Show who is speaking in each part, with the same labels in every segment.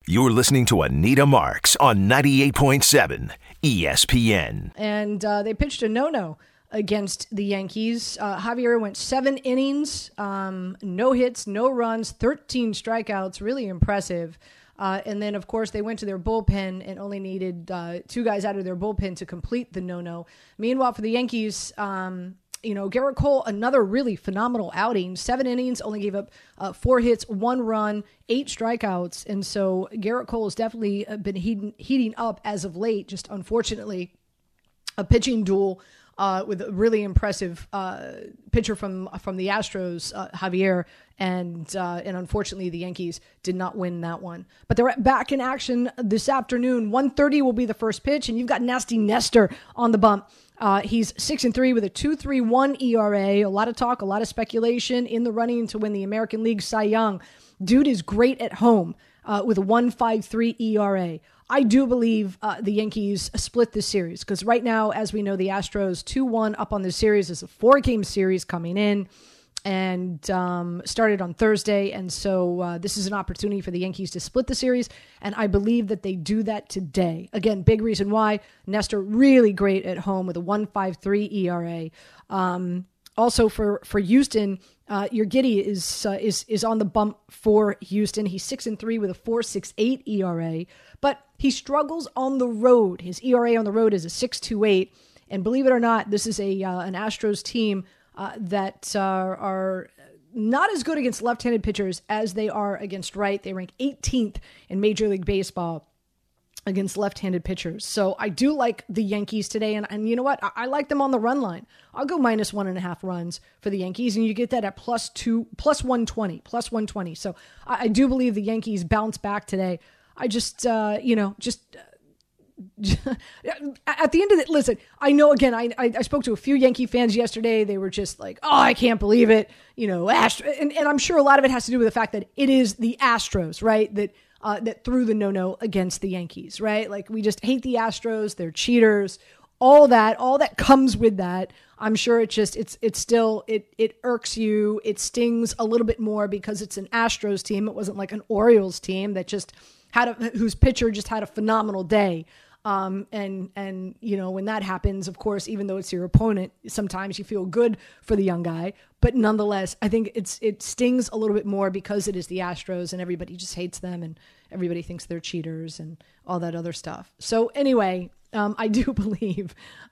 Speaker 1: You're listening to Anita Marks on 98.7 ESPN.
Speaker 2: And they pitched a no-no against the Yankees. Javier went 7 innings, no hits, no runs, 13 strikeouts, really impressive. And then, of course, they went to their bullpen and only needed 2 guys out of their bullpen to complete the no-no. Meanwhile, for the Yankees, Gerrit Cole, another really phenomenal outing. 7 innings, only gave up 4 hits, 1 run, 8 strikeouts. And so Gerrit Cole has definitely been heating up as of late. Just unfortunately, a pitching duel with a really impressive pitcher from the Astros, Javier, and unfortunately the Yankees did not win that one. But they're back in action this afternoon. 1:30 will be the first pitch, and you've got Nasty Nestor on the bump. He's 6-3 with a 2.31 ERA. A lot of talk, a lot of speculation in the running to win the American League Cy Young. Dude is great at home with a 1.53 ERA. I do believe the Yankees split this series because right now, as we know, the Astros 2-1 up on this series. It's a 4-game series coming in and started on Thursday. And so this is an opportunity for the Yankees to split the series. And I believe that they do that today. Again, big reason why. Nestor really great at home with a 1.53 ERA. Also for Houston, Urquidy is on the bump for Houston. He's 6-3 with a 4.68 ERA, but he struggles on the road. His ERA on the road is a 6.28, and believe it or not, this is an Astros team that are not as good against left-handed pitchers as they are against right. They rank 18th in Major League Baseball against left-handed pitchers. So I do like the Yankees today. And you know what? I like them on the run line. I'll go minus 1.5 runs for the Yankees. And you get that at plus 120. So I do believe the Yankees bounce back today. I just at the end of it, listen, I know, again, I spoke to a few Yankee fans yesterday. They were just like, oh, I can't believe it. And I'm sure a lot of it has to do with the fact that it is the Astros, right? That threw the no-no against the Yankees, right? Like, we just hate the Astros. They're cheaters. All that comes with that. I'm sure it irks you. It stings a little bit more because it's an Astros team. It wasn't like an Orioles team that just whose pitcher just had a phenomenal day. And when that happens, of course, even though it's your opponent, sometimes you feel good for the young guy, but nonetheless, I think it stings a little bit more because it is the Astros and everybody just hates them and everybody thinks they're cheaters and all that other stuff. So anyway, I do believe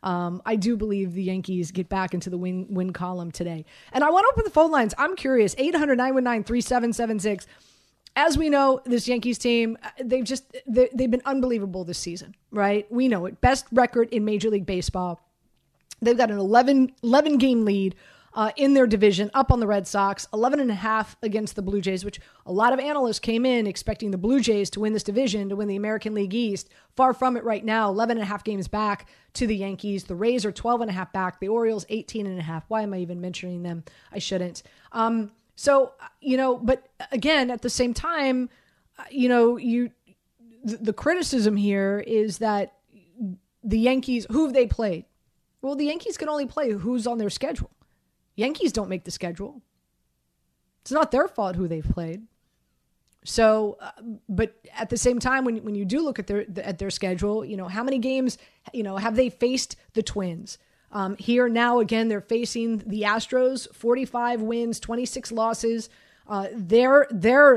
Speaker 2: the Yankees get back into the win column today. And I want to open the phone lines. I'm curious, 800-919-3776. As we know, this Yankees team, they've been unbelievable this season, right? We know it. Best record in Major League Baseball. They've got an 11-game lead in their division, up on the Red Sox, 11.5 against the Blue Jays, which a lot of analysts came in expecting the Blue Jays to win this division, to win the American League East. Far from it right now, 11.5 games back to the Yankees. The Rays are 12.5 back. The Orioles, 18.5. Why am I even mentioning them? I shouldn't. So, but again, at the same time, the criticism here is that the Yankees, who have they played? Well, the Yankees can only play who's on their schedule. Yankees don't make the schedule. It's not their fault who they've played. So, but at the same time, when you do look at their schedule, how many games, have they faced the Twins? Here now, again, they're facing the Astros, 45 wins, 26 losses. They're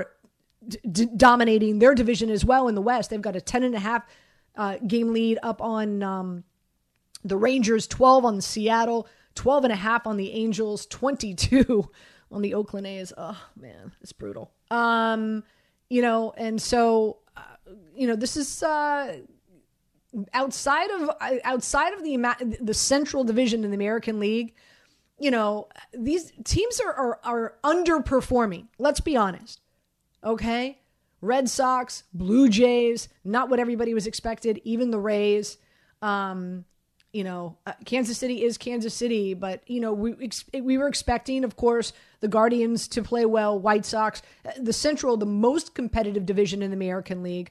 Speaker 2: dominating their division as well in the West. They've got a 10.5 game lead up on the Rangers, 12 on Seattle, 12.5 on the Angels, 22 on the Oakland A's. Oh man, it's brutal. And so, this is, outside of the Central Division in the American League, these teams are underperforming. Let's be honest. Okay. Red Sox, Blue Jays, not what everybody was expected. Even the Rays, Kansas City is Kansas City, but we were expecting, of course, the Guardians to play well, White Sox, the Central, the most competitive division in the American League.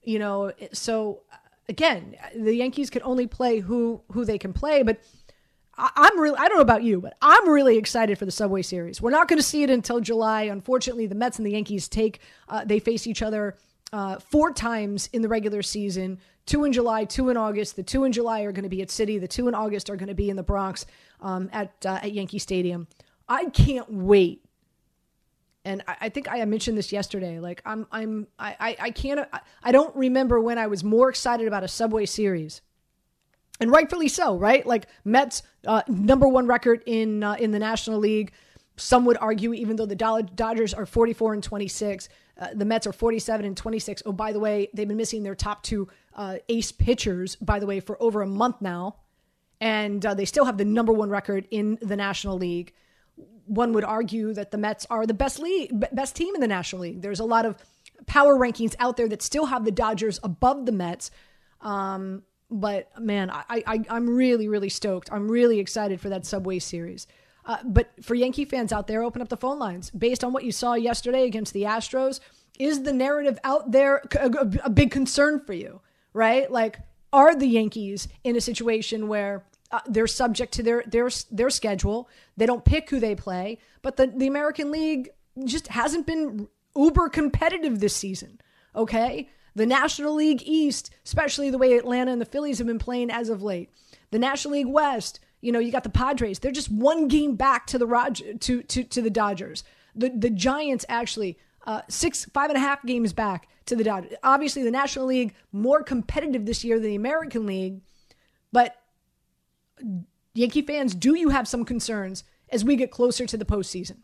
Speaker 2: So again, the Yankees can only play who they can play, but I don't know about you, but I'm really excited for the Subway Series. We're not going to see it until July. Unfortunately, the Mets and the Yankees they face each other 4 times in the regular season, 2 in July, 2 in August. The 2 in July are going to be at Citi. The 2 in August are going to be in the Bronx at Yankee Stadium. I can't wait. And I think I mentioned this yesterday. Like I don't remember when I was more excited about a Subway Series, and rightfully so, right? Like Mets number 1 record in the National League. Some would argue, even though the Dodgers are 44-26, the Mets are 47-26. Oh, by the way, they've been missing their top 2 ace pitchers, by the way, for over a month now, and they still have the number 1 record in the National League. One would argue that the Mets are the best team in the National League. There's a lot of power rankings out there that still have the Dodgers above the Mets. But man, I'm really, really stoked. I'm really excited for that Subway Series. But for Yankee fans out there, open up the phone lines. Based on what you saw yesterday against the Astros, is the narrative out there a big concern for you, right? Like, are the Yankees in a situation where they're subject to their schedule? They don't pick who they play, but the American League just hasn't been uber competitive this season, okay? The National League East, especially the way Atlanta and the Phillies have been playing as of late. The National League West, you got the Padres. They're just 1 game back to the Dodgers. The Giants actually 5.5 games back to the Dodgers. Obviously, the National League more competitive this year than the American League, but Yankee fans, do you have some concerns as we get closer to the postseason?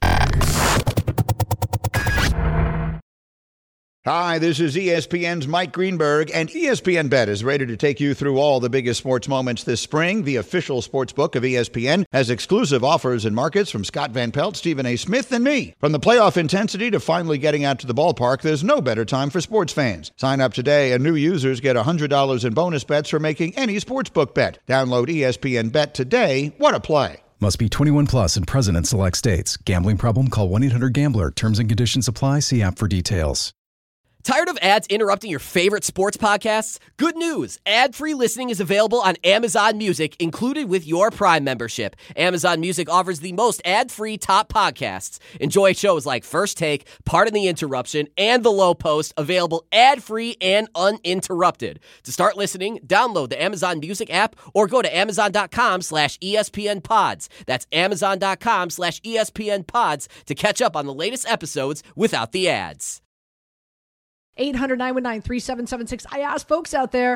Speaker 3: Hi, this is ESPN's Mike Greenberg, and ESPN Bet is ready to take you through all the biggest sports moments this spring. The official sports book of ESPN has exclusive offers and markets from Scott Van Pelt, Stephen A. Smith, and me. From the playoff intensity to finally getting out to the ballpark, there's no better time for sports fans. Sign up today, and new users get $100 in bonus bets for making any sportsbook bet. Download ESPN Bet today. What a play.
Speaker 4: Must be 21 plus and present in select states. Gambling problem? Call 1-800-GAMBLER. Terms and conditions apply. See app for details.
Speaker 5: Tired of ads interrupting your favorite sports podcasts? Good news! Ad-free listening is available on Amazon Music, included with your Prime membership. Amazon Music offers the most ad-free top podcasts. Enjoy shows like First Take, Pardon the Interruption, and The Low Post, available ad-free and uninterrupted. To start listening, download the Amazon Music app or go to amazon.com/ESPN Pods. That's amazon.com/ESPN Pods to catch up on the latest episodes without the ads.
Speaker 2: 800-919-3776. I asked folks out there,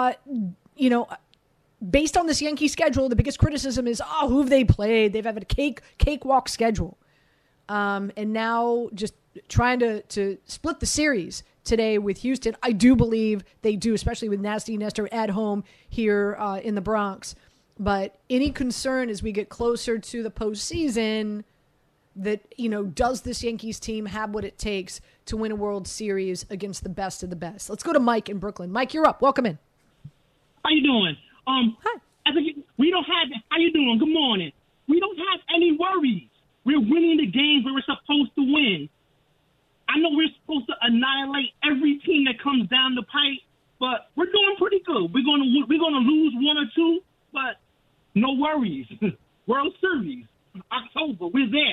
Speaker 2: based on this Yankee schedule, the biggest criticism is, who have they played? They've had a cakewalk schedule. And now just trying to split the series today with Houston. I do believe they do, especially with Nasty Nestor at home here in the Bronx. But any concern as we get closer to the postseason that, does this Yankees team have what it takes to win a World Series against the best of the best? Let's go to Mike in Brooklyn. Mike, you're up. Welcome in.
Speaker 6: How you doing?
Speaker 2: Hi.
Speaker 6: We don't have, how you doing? Good morning. We don't have any worries. We're winning the games where we're supposed to win. I know we're supposed to annihilate every team that comes down the pipe, but we're doing pretty good. We're going to lose 1 or 2, but no worries. World Series, October, we're there.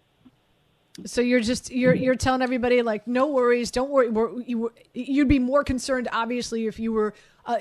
Speaker 2: So you're telling everybody, like, no worries, don't worry. You'd be more concerned, obviously, if you were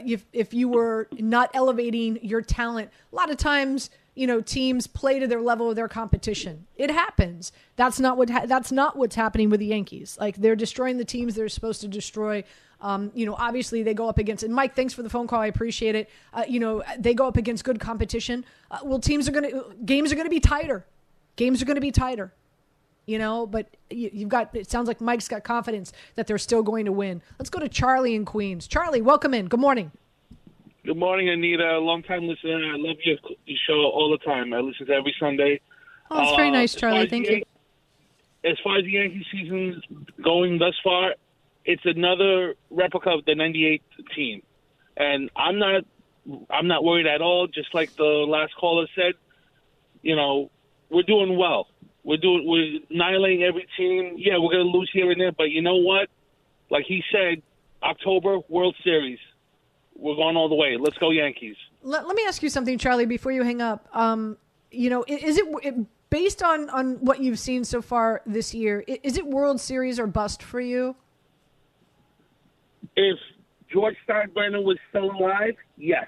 Speaker 2: not elevating your talent. A lot of times, teams play to their level of their competition. It happens. That's not what's happening with the Yankees. Like, they're destroying the teams they're supposed to destroy. Obviously they go up against, and Mike, thanks for the phone call. I appreciate it. They go up against good competition. Games are going to be tighter. Games are going to be tighter. But it sounds like Mike's got confidence that they're still going to win. Let's go to Charlie in Queens. Charlie, welcome in. Good morning.
Speaker 7: Good morning, Anita. Long-time listener. I love your show all the time. I listen to every Sunday.
Speaker 2: Oh, that's very nice, Charlie. Thank you.
Speaker 7: As far as the Yankee season's going thus far, it's another replica of the '98 team, and I'm not worried at all. Just like the last caller said, we're doing well. We're annihilating every team. Yeah, we're going to lose here and there, but you know what? Like he said, October, World Series. We're going all the way. Let's go Yankees.
Speaker 2: Let me ask you something, Charlie, before you hang up. Is it based on what you've seen so far this year? Is it World Series or bust for you?
Speaker 7: If George Steinbrenner was still alive, yes.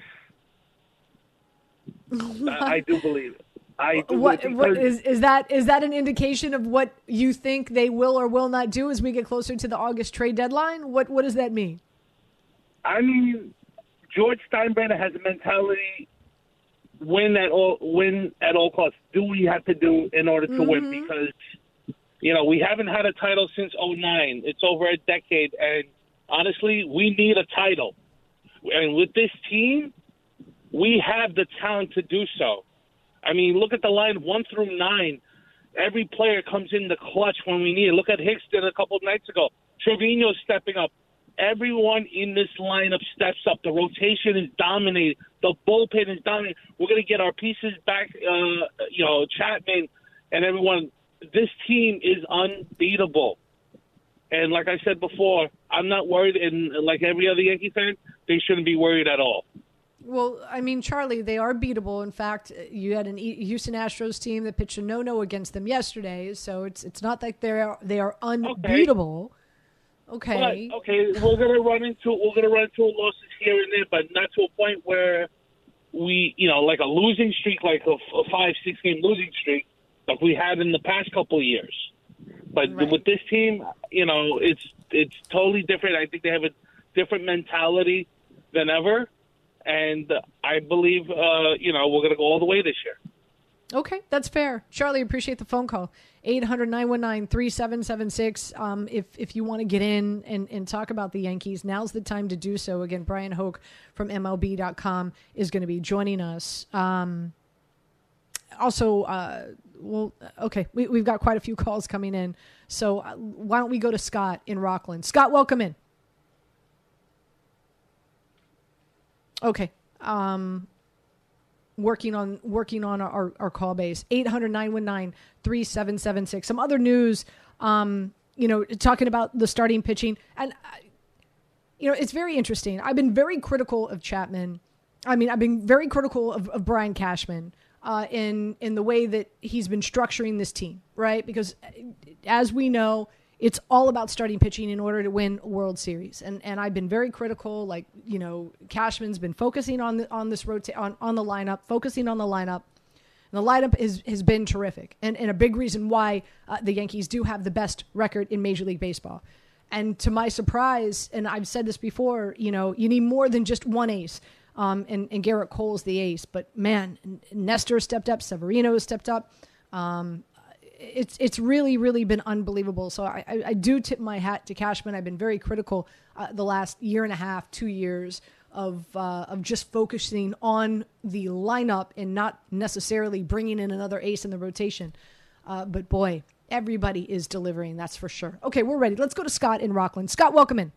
Speaker 7: I do believe it.
Speaker 2: What is that an indication of what you think they will or will not do as we get closer to the August trade deadline? What does that mean?
Speaker 7: I mean, George Steinbrenner has a mentality: win at all costs. Do what you have to do in order to win? Because we haven't had a title since '09. It's over a decade, and honestly, we need a title. And with this team, we have the talent to do so. I mean, look at the line 1 through 9. Every player comes in the clutch when we need it. Look at Hickston a couple of nights ago. Trevino's stepping up. Everyone in this lineup steps up. The rotation is dominated. The bullpen is dominated. We're going to get our pieces back, Chapman and everyone. This team is unbeatable. And like I said before, I'm not worried. And like every other Yankee fan, they shouldn't be worried at all.
Speaker 2: Well, I mean, Charlie, they are beatable. In fact, you had a Houston Astros team that pitched a no-no against them yesterday, so it's not like they are unbeatable. Okay.
Speaker 7: But, we're gonna run into losses here and there, but not to a point where we, like a losing streak, like a 5-6 game losing streak, like we had in the past couple of years. But with this team, it's totally different. I think they have a different mentality than ever. And I believe, we're going to go all the way this year.
Speaker 2: Okay, that's fair. Charlie, appreciate the phone call. 800-919-3776. If you want to get in and talk about the Yankees, now's the time to do so. Again, Brian Hoke from MLB.com is going to be joining us. We've got quite a few calls coming in. So why don't we go to Scott in Rockland? Scott, welcome in. Okay. Working on our call base. 800-919-3776. Some other news, talking about the starting pitching. And, it's very interesting. I've been very critical of Chapman. I mean, I've been very critical of Brian Cashman in the way that he's been structuring this team, right? Because as we know, it's all about starting pitching in order to win a World Series. And I've been very critical. Like, Cashman's been focusing on the lineup, focusing on the lineup. And the lineup has been terrific. And a big reason why the Yankees do have the best record in Major League Baseball. And to my surprise, and I've said this before, you need more than just one ace. And Garrett Cole's the ace. But, man, Nestor stepped up. Severino stepped up. It's really, really been unbelievable. So I do tip my hat to Cashman. I've been very critical the last year and a half, 2 years of just focusing on the lineup and not necessarily bringing in another ace in the rotation. But boy, everybody is delivering. That's for sure. Okay, we're ready. Let's go to Scott in Rockland. Scott, welcome in.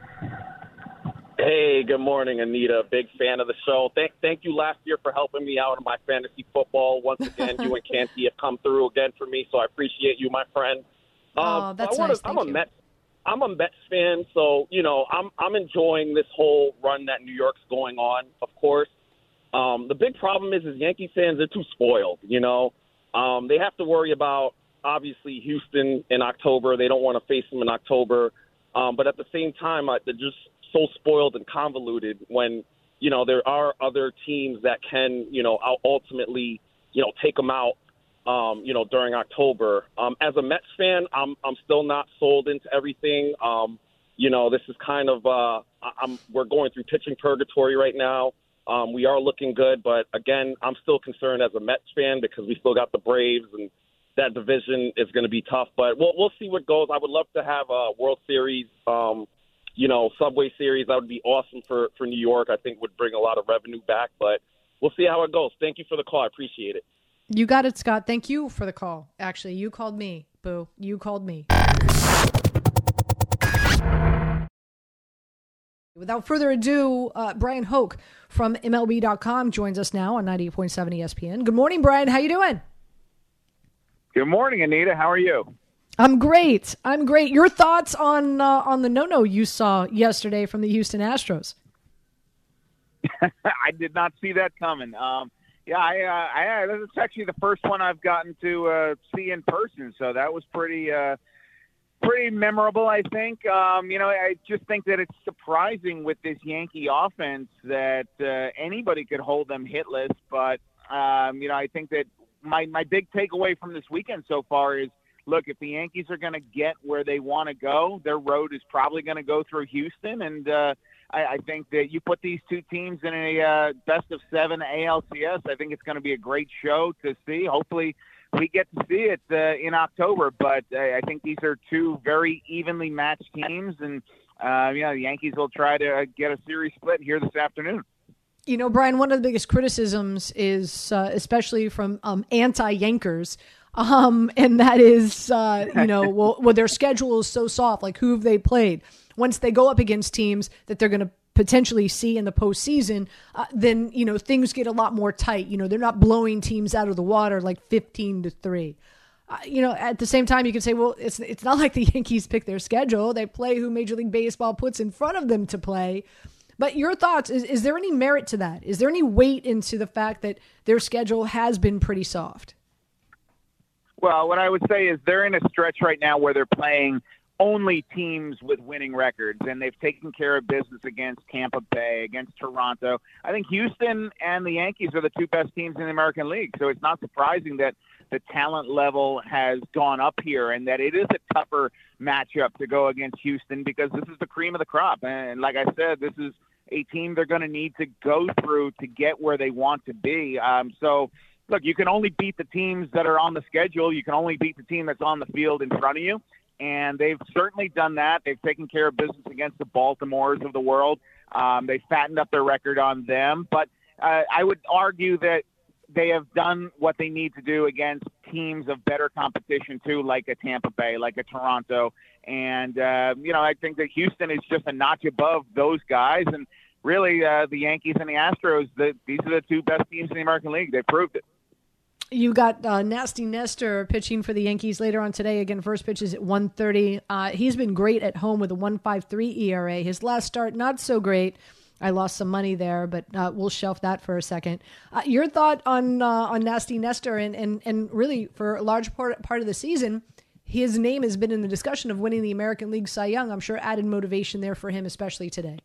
Speaker 8: Hey, good morning, Anita. Big fan of the show. Thank you last year for helping me out in my fantasy football. Once again, you and Canty have come through again for me, so I appreciate you, my friend.
Speaker 2: That's nice.
Speaker 8: I'm a Mets fan, so I'm enjoying this whole run that New York's going on. Of course, the big problem is Yankee fans are too spoiled. They have to worry about obviously Houston in October. They don't want to face them in October, but at the same time, they're just so spoiled and convoluted when, there are other teams that can, ultimately, take them out, during October. As a Mets fan, I'm still not sold into everything. This is kind of, we're going through pitching purgatory right now. We are looking good, but again, I'm still concerned as a Mets fan because we still got the Braves and that division is going to be tough, but we'll see what goes. I would love to have a World Series, Subway Series. That would be awesome for New York. I think would bring a lot of revenue back, but we'll see how it goes. Thank you for the call. I appreciate it.
Speaker 2: You got it, Scott. Thank you for the call. Actually, you called me, Boo. You called me. Without further ado, Brian Hoke from MLB.com joins us now on 98.7 ESPN. Good morning, Brian. How you doing?
Speaker 9: Good morning, Anita. How are you?
Speaker 2: I'm great. Your thoughts on the no-no you saw yesterday from the Houston Astros?
Speaker 9: I did not see that coming. This is actually the first one I've gotten to see in person, so that was pretty memorable, I think. I just think that it's surprising with this Yankee offense that anybody could hold them hitless. But, I think that my big takeaway from this weekend so far is, look, if the Yankees are going to get where they want to go, their road is probably going to go through Houston. And I think that you put these two teams in a best-of-7 ALCS, I think it's going to be a great show to see. Hopefully we get to see it in October. But I think these are two very evenly matched teams. And, the Yankees will try to get a series split here this afternoon.
Speaker 2: Brian, one of the biggest criticisms is, especially from anti-Yankers, and that is, their schedule is so soft. Like, who have they played? Once they go up against teams that they're going to potentially see in the postseason, then, things get a lot more tight. They're not blowing teams out of the water like 15-3. At the same time, you can say, well, it's not like the Yankees pick their schedule. They play who Major League Baseball puts in front of them to play. But your thoughts, is there any merit to that? Is there any weight into the fact that their schedule has been pretty soft?
Speaker 9: Well, what I would say is they're in a stretch right now where they're playing only teams with winning records, and they've taken care of business against Tampa Bay, against Toronto. I think Houston and the Yankees are the two best teams in the American League, so it's not surprising that the talent level has gone up here and that it is a tougher matchup to go against Houston because this is the cream of the crop. And like I said, this is a team they're going to need to go through to get where they want to be. So, look, you can only beat the teams that are on the schedule. You can only beat the team that's on the field in front of you. And they've certainly done that. They've taken care of business against the Baltimores of the world. They fattened up their record on them. But I would argue that they have done what they need to do against teams of better competition, too, like a Tampa Bay, like a Toronto. And, I think that Houston is just a notch above those guys. And really, the Yankees and the Astros, these are the two best teams in the American League. They proved it.
Speaker 2: You got Nasty Nestor pitching for the Yankees later on today. Again, first pitch is at 1:30. He's been great at home with a 1.53 ERA. His last start, not so great. I lost some money there, but we'll shelf that for a second. Your thought on Nasty Nestor and really for a large part of the season, his name has been in the discussion of winning the American League Cy Young. I'm sure added motivation there for him, especially today.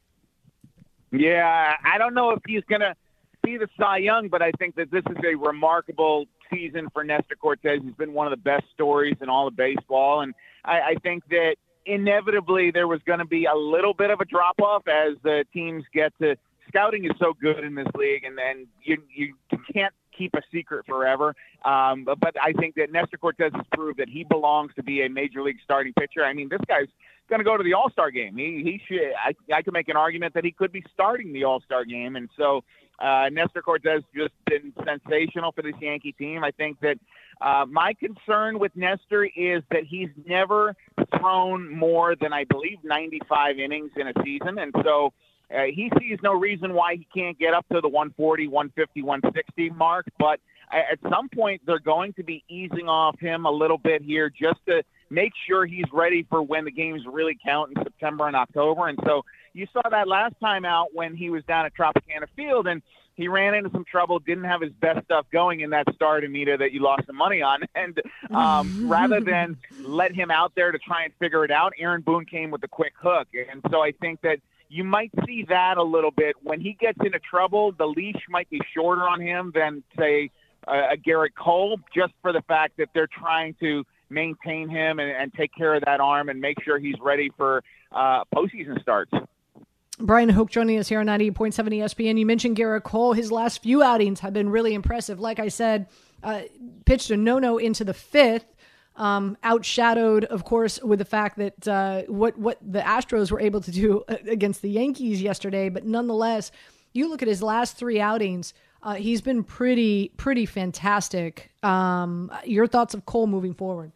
Speaker 9: Yeah, I don't know if he's going to be the Cy Young, but I think that this is a remarkable season for Nestor Cortes. He's been one of the best stories in all of baseball, and I think that inevitably there was going to be a little bit of a drop-off as the teams get to – scouting is so good in this league, and then you can't keep a secret forever. But I think that Nestor Cortes has proved that he belongs to be a major league starting pitcher. I mean, this guy's going to go to the All-Star game. He should. I could make an argument that he could be starting the All-Star game, and so Nestor Cortes just been sensational for this Yankee team. I think that my concern with Nestor is that he's never thrown more than, I believe, 95 innings in a season, and so he sees no reason why he can't get up to the 140, 150, 160 mark, but at some point they're going to be easing off him a little bit here just to make sure he's ready for when the games really count in September and October. And so you saw that last time out when he was down at Tropicana Field, and he ran into some trouble, didn't have his best stuff going in that start, Anita, that you lost some money on. And rather than let him out there to try and figure it out, Aaron Boone came with a quick hook. And so I think that you might see that a little bit. When he gets into trouble, the leash might be shorter on him than, say, a Garrett Cole, just for the fact that they're trying to maintain him and take care of that arm and make sure he's ready for postseason starts.
Speaker 2: Brian Hoke joining us here on 98.7 ESPN. You mentioned Garrett Cole. His last few outings have been really impressive. Like I said, pitched a no-no into the fifth, outshadowed, of course, with the fact that what the Astros were able to do against the Yankees yesterday. But nonetheless, you look at his last three outings, he's been pretty fantastic. Your thoughts of Cole moving forward?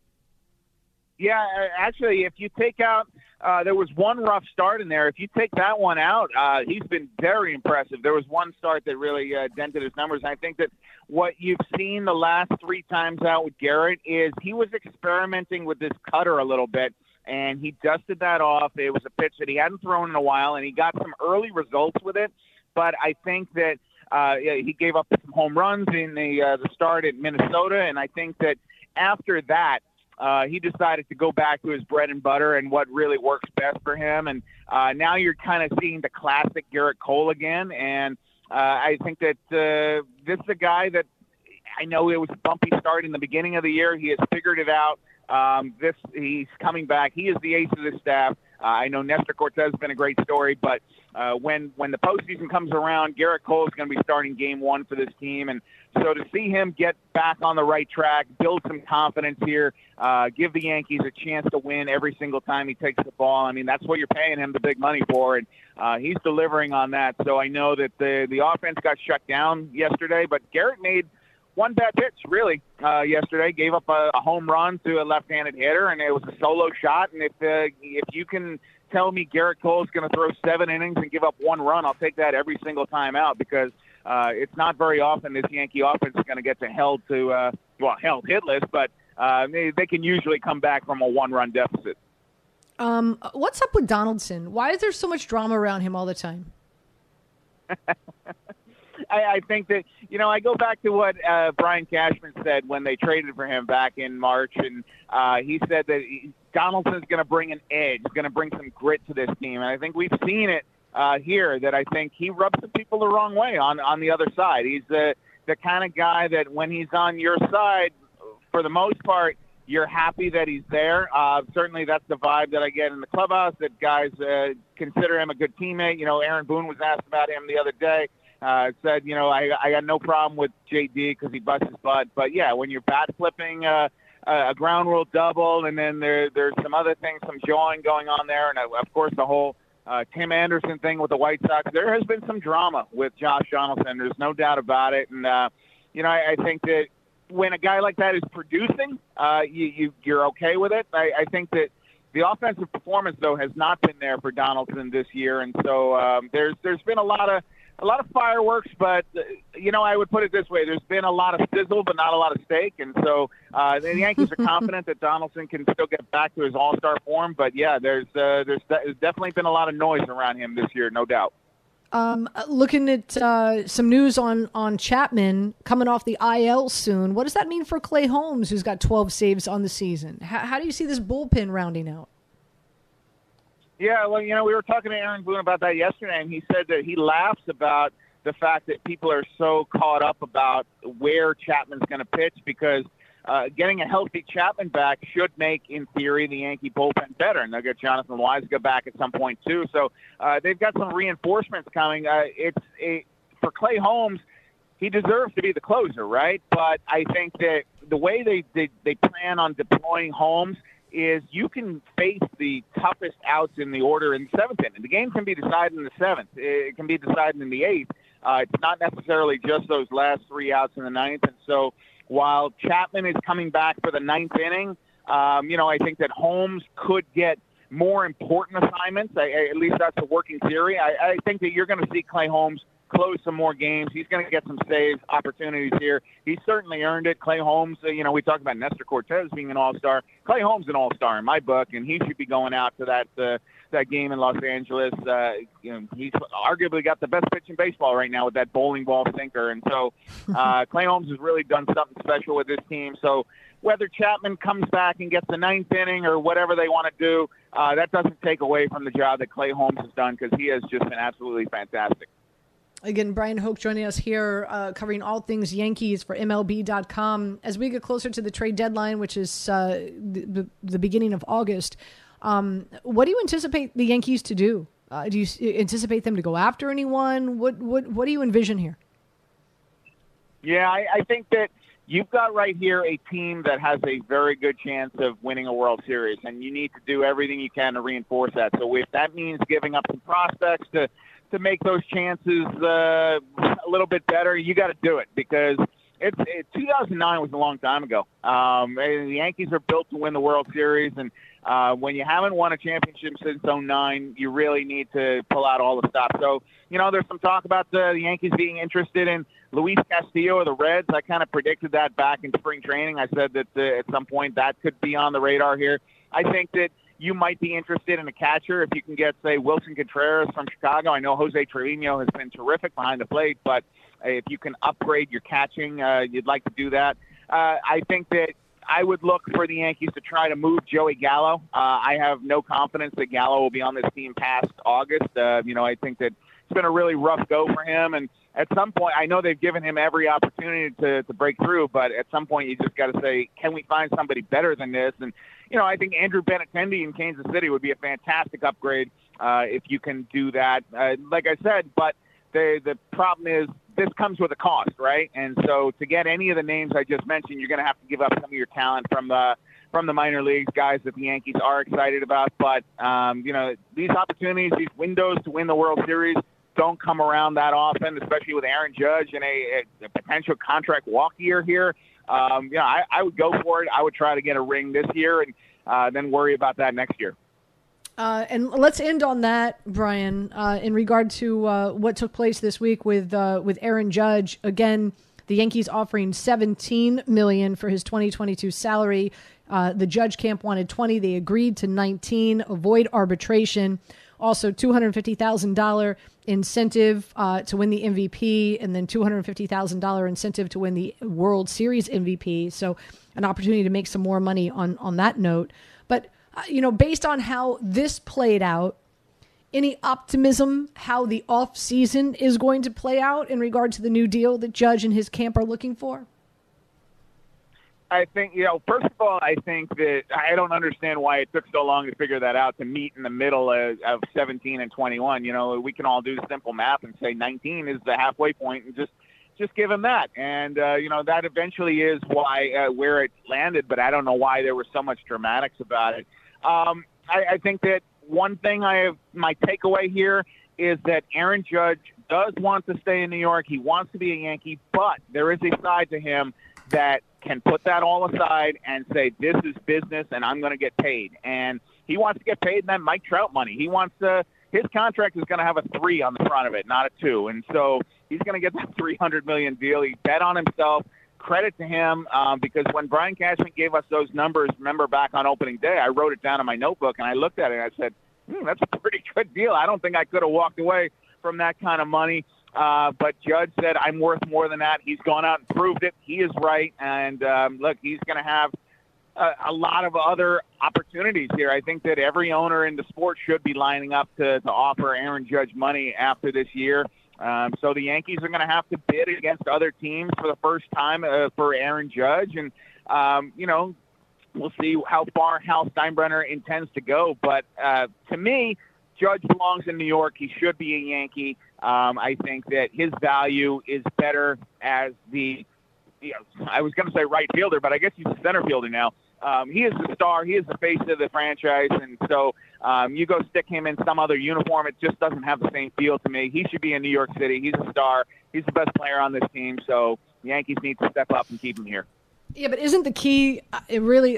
Speaker 9: Yeah, actually, if you take out there was one rough start in there. If you take that one out, he's been very impressive. There was one start that really dented his numbers. And I think that what you've seen the last three times out with Garrett is he was experimenting with this cutter a little bit. and he dusted that off. It was a pitch that he hadn't thrown in a while, and he got some early results with it. But I think that he gave up some home runs in the start at Minnesota, and I think that after that, he decided to go back to his bread and butter and what really works best for him. And now you're kind of seeing the classic Gerrit Cole again. And I think that this is a guy that I know it was a bumpy start in the beginning of the year. He has figured it out. He's coming back. He is the ace of the staff. I know Nestor Cortez has been a great story, but when the postseason comes around, Gerrit Cole is going to be starting game one for this team. And so to see him get back on the right track, build some confidence here, give the Yankees a chance to win every single time he takes the ball. I mean, that's what you're paying him the big money for, and he's delivering on that. So I know that the offense got shut down yesterday, but Gerrit made one bad pitch, really, yesterday. Gave up a home run to a left-handed hitter, and it was a solo shot. And if you can tell me Gerrit Cole is going to throw 7 innings and give up 1 run, I'll take that every single time out, because it's not very often this Yankee offense is going to get held hitless, but they can usually come back from a 1-run deficit.
Speaker 2: What's up with Donaldson? Why is there so much drama around him all the time?
Speaker 9: I think that, I go back to what Brian Cashman said when they traded for him back in March, and he said that Donaldson's going to bring an edge, going to bring some grit to this team. And I think we've seen it here, that I think he rubs the people the wrong way on the other side. He's the kind of guy that when he's on your side, for the most part, you're happy that he's there. Certainly that's the vibe that I get in the clubhouse, that guys consider him a good teammate. Aaron Boone was asked about him the other day. Said, I got no problem with JD because he busts his butt. But, yeah, when you're bat flipping a ground rule double, and then there's some other things, some jawing going on there, and, of course, the whole Tim Anderson thing with the White Sox, there has been some drama with Josh Donaldson. There's no doubt about it. And, I think that when a guy like that is producing, you're okay with it. I think that the offensive performance, though, has not been there for Donaldson this year. And so there's been a lot of fireworks, but, I would put it this way. There's been a lot of sizzle, but not a lot of steak. And so the Yankees are confident that Donaldson can still get back to his all-star form. But, yeah, there's definitely been a lot of noise around him this year, no doubt.
Speaker 2: Looking at some news on Chapman coming off the IL soon, what does that mean for Clay Holmes, who's got 12 saves on the season? How do you see this bullpen rounding out?
Speaker 9: Yeah, well, we were talking to Aaron Boone about that yesterday, and he said that he laughs about the fact that people are so caught up about where Chapman's going to pitch, because getting a healthy Chapman back should make, in theory, the Yankee bullpen better. And they'll get Jonathan Loáisiga back at some point, too. So they've got some reinforcements coming. For Clay Holmes, he deserves to be the closer, right? But I think that the way they plan on deploying Holmes is you can face the toughest outs in the order in the 7th inning. The game can be decided in the 7th. It can be decided in the 8th. It's not necessarily just those last 3 outs in the 9th. And so while Chapman is coming back for the 9th inning, I think that Holmes could get more important assignments. At least that's the working theory. I think that you're going to see Clay Holmes close some more games. He's going to get some saves, opportunities here. He's certainly earned it. Clay Holmes, we talked about Nestor Cortez being an all-star. Clay Holmes an all-star in my book, and he should be going out to that game in Los Angeles. He's arguably got the best pitch in baseball right now with that bowling ball sinker. And so Clay Holmes has really done something special with this team. So whether Chapman comes back and gets the 9th inning or whatever they want to do, that doesn't take away from the job that Clay Holmes has done, because he has just been absolutely fantastic.
Speaker 2: Again, Brian Hoke joining us here, covering all things Yankees for MLB.com. As we get closer to the trade deadline, which is the beginning of August, what do you anticipate the Yankees to do? Do you anticipate them to go after anyone? What do you envision here?
Speaker 9: Yeah, I think that you've got right here a team that has a very good chance of winning a World Series, and you need to do everything you can to reinforce that. So if that means giving up some prospects to make those chances a little bit better, you got to do it, because 2009 was a long time ago. The Yankees are built to win the World Series, and when you haven't won a championship since 2009, you really need to pull out all the stops. So, there's some talk about the Yankees being interested in Luis Castillo of the Reds. I kind of predicted that back in spring training. I said that at some point that could be on the radar here. I think that you might be interested in a catcher if you can get, say, Wilson Contreras from Chicago. I know Jose Trevino has been terrific behind the plate, but if you can upgrade your catching, you'd like to do that. I think that I would look for the Yankees to try to move Joey Gallo. I have no confidence that Gallo will be on this team past August. I think that it's been a really rough go for him, and at some point, I know they've given him every opportunity to break through, but at some point you just got to say, can we find somebody better than this? And, I think Andrew Benintendi in Kansas City would be a fantastic upgrade if you can do that. Like I said, but the problem is this comes with a cost, right? And so to get any of the names I just mentioned, you're going to have to give up some of your talent from the minor leagues, guys that the Yankees are excited about. But, these opportunities, these windows to win the World Series don't come around that often, especially with Aaron Judge and a potential contract walk year here. I would go for it. I would try to get a ring this year and then worry about that next year.
Speaker 2: And let's end on that, Brian, in regard to what took place this week with Aaron Judge. Again, the Yankees offering $17 million for his 2022 salary. The Judge camp wanted $20 million. They agreed to $19 million, avoid arbitration. Also, $250,000 incentive to win the MVP, and then $250,000 incentive to win the World Series MVP. So an opportunity to make some more money on that note. But, based on how this played out, any optimism how the off season is going to play out in regard to the new deal that Judge and his camp are looking for?
Speaker 9: I think, first of all, I think that I don't understand why it took so long to figure that out, to meet in the middle of 17 and 21. We can all do simple math and say 19 is the halfway point and just give him that. And, that eventually is why where it landed, but I don't know why there was so much dramatics about it. I think that one thing my takeaway here is that Aaron Judge does want to stay in New York. He wants to be a Yankee, but there is a side to him that can put that all aside and say, this is business and I'm going to get paid. And he wants to get paid that Mike Trout money. He wants his contract is going to have a 3 on the front of it, not a 2. And so he's going to get that $300 million deal. He bet on himself. Credit to him, because when Brian Cashman gave us those numbers, remember back on opening day, I wrote it down in my notebook and I looked at it and I said, that's a pretty good deal. I don't think I could have walked away from that kind of money. But Judge said, I'm worth more than that. He's gone out and proved it. He is right. And look, he's going to have a lot of other opportunities here. I think that every owner in the sport should be lining up to offer Aaron Judge money after this year. So the Yankees are going to have to bid against other teams for the first time for Aaron Judge. And, we'll see how far Hal Steinbrenner intends to go. But to me, Judge belongs in New York. He should be a Yankee. I think that his value is better as I was going to say right fielder, but I guess he's a center fielder now. He is the star. He is the face of the franchise. And so you go stick him in some other uniform, it just doesn't have the same feel to me. He should be in New York City. He's a star. He's the best player on this team. So the Yankees need to step up and keep him here.
Speaker 2: Yeah, but isn't the key really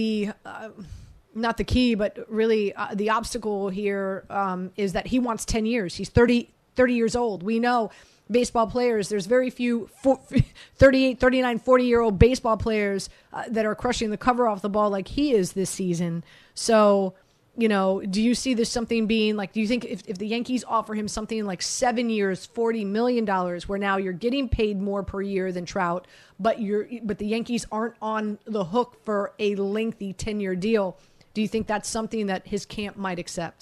Speaker 2: not the key, but really the obstacle here is that he wants 10 years. He's 30 years old. We know baseball players, there's very few 38, 39, 40-year-old baseball players that are crushing the cover off the ball like he is this season. So, do you see this something being like, do you think if the Yankees offer him something like 7 years, $40 million, where now you're getting paid more per year than Trout, but the Yankees aren't on the hook for a lengthy 10-year deal, do you think that's something that his camp might accept?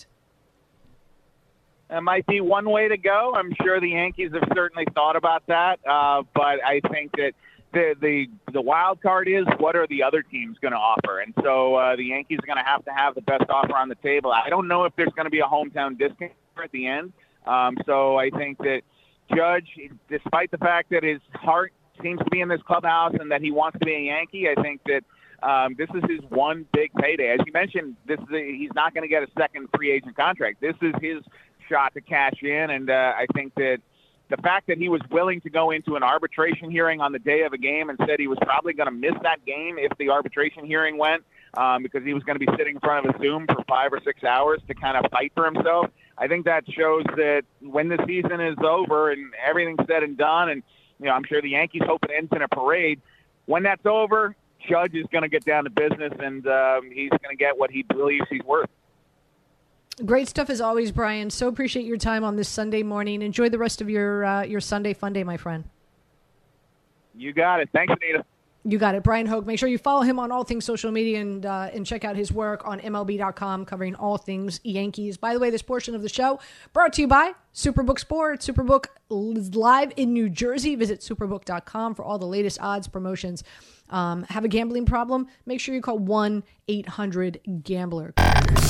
Speaker 9: It might be one way to go. I'm sure the Yankees have certainly thought about that, but I think that the wild card is, what are the other teams going to offer? And so the Yankees are going to have the best offer on the table. I don't know if there's going to be a hometown discount at the end. So I think that Judge, despite the fact that his heart seems to be in this clubhouse and that he wants to be a Yankee, I think that this is his one big payday. As you mentioned, he's not going to get a second free agent contract. This is his shot to cash in, and I think that the fact that he was willing to go into an arbitration hearing on the day of a game and said he was probably going to miss that game if the arbitration hearing went, because he was going to be sitting in front of a Zoom for 5 or 6 hours to kind of fight for himself, I think that shows that when the season is over and everything's said and done, and I'm sure the Yankees hope it ends in a parade, when that's over, Judge is going to get down to business, and he's going to get what he believes he's worth.
Speaker 2: Great stuff as always, Brian. So appreciate your time on this Sunday morning. Enjoy the rest of your Sunday fun day, my friend.
Speaker 9: You got it. Thanks, Anita.
Speaker 2: You got it. Brian Hogue. Make sure you follow him on all things social media and check out his work on MLB.com covering all things Yankees. By the way, this portion of the show brought to you by Superbook Sports. Superbook is live in New Jersey. Visit superbook.com for all the latest odds, promotions. Have a gambling problem? Make sure you call 1-800-GAMBLER.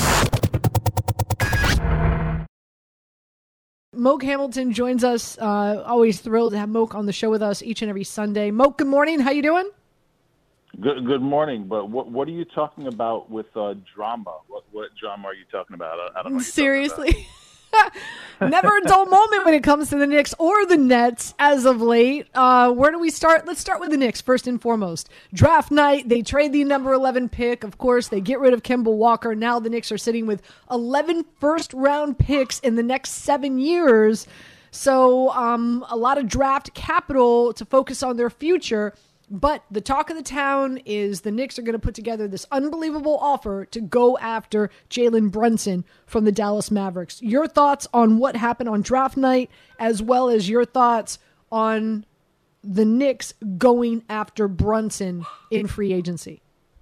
Speaker 2: Moke Hamilton joins us. Always thrilled to have Moke on the show with us each and every Sunday. Moke, good morning. How you doing?
Speaker 10: Good morning. But what are you talking about with drama? What drama are you talking about? I don't know.
Speaker 2: Seriously? Never a dull moment when it comes to the Knicks or the Nets as of late. Where do we start? Let's start with the Knicks first and foremost. Draft night, they trade the number 11 pick. Of course, they get rid of Kemba Walker. Now the Knicks are sitting with 11 first-round picks in the next 7 years. So a lot of draft capital to focus on their future. But the talk of the town is the Knicks are going to put together this unbelievable offer to go after Jalen Brunson from the Dallas Mavericks. Your thoughts on what happened on draft night, as well as your thoughts on the Knicks going after Brunson in free agency?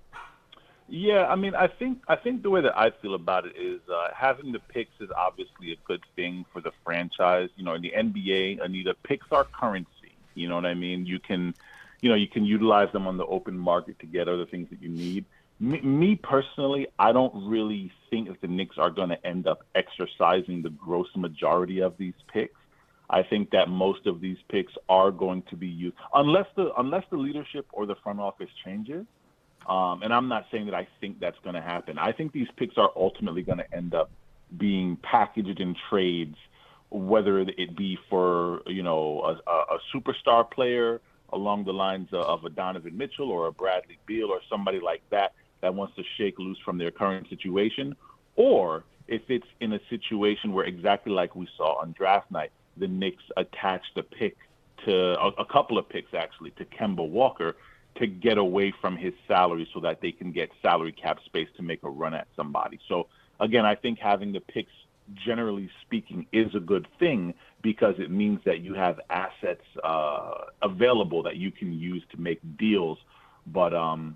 Speaker 10: Yeah, I mean, I think the way that I feel about it is having the picks is obviously a good thing for the franchise. You know, in the NBA, Anita, picks are currency. You know what I mean? You can utilize them on the open market to get other things that you need. Me personally, I don't really think that the Knicks are going to end up exercising the gross majority of these picks. I think that most of these picks are going to be used unless the leadership or the front office changes. And I'm not saying that I think that's going to happen. I think these picks are ultimately going to end up being packaged in trades, whether it be for a superstar player along the lines of a Donovan Mitchell or a Bradley Beal or somebody like that wants to shake loose from their current situation, or if it's in a situation where exactly like we saw on draft night, the Knicks attached a pick to a couple of picks actually to Kemba Walker to get away from his salary so that they can get salary cap space to make a run at somebody. So again, I think having the picks, generally speaking, is a good thing because it means that you have assets available that you can use to make deals. But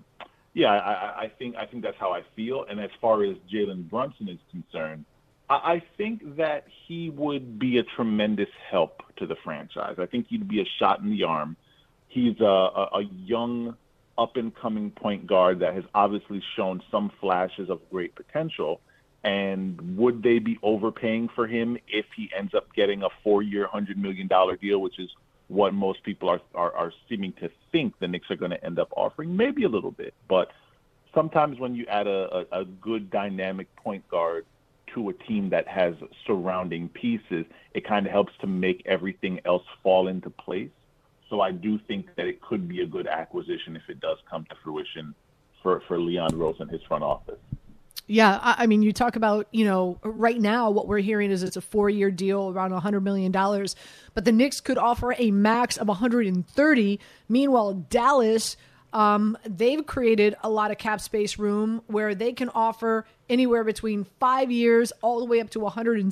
Speaker 10: I think that's how I feel. And as far as Jalen Brunson is concerned, I think that he would be a tremendous help to the franchise. I think he'd be a shot in the arm. He's a young, up-and-coming point guard that has obviously shown some flashes of great potential. And would they be overpaying for him if he ends up getting a 4-year, $100 million deal, which is what most people are seeming to think the Knicks are going to end up offering? Maybe a little bit. But sometimes when you add a good dynamic point guard to a team that has surrounding pieces, it kind of helps to make everything else fall into place. So I do think that it could be a good acquisition if it does come to fruition for Leon Rose and his front office.
Speaker 2: Yeah, I mean, you talk about, right now what we're hearing is it's a 4-year deal around $100 million, but the Knicks could offer a max of 130. Meanwhile, Dallas, they've created a lot of cap space room where they can offer anywhere between 5 years all the way up to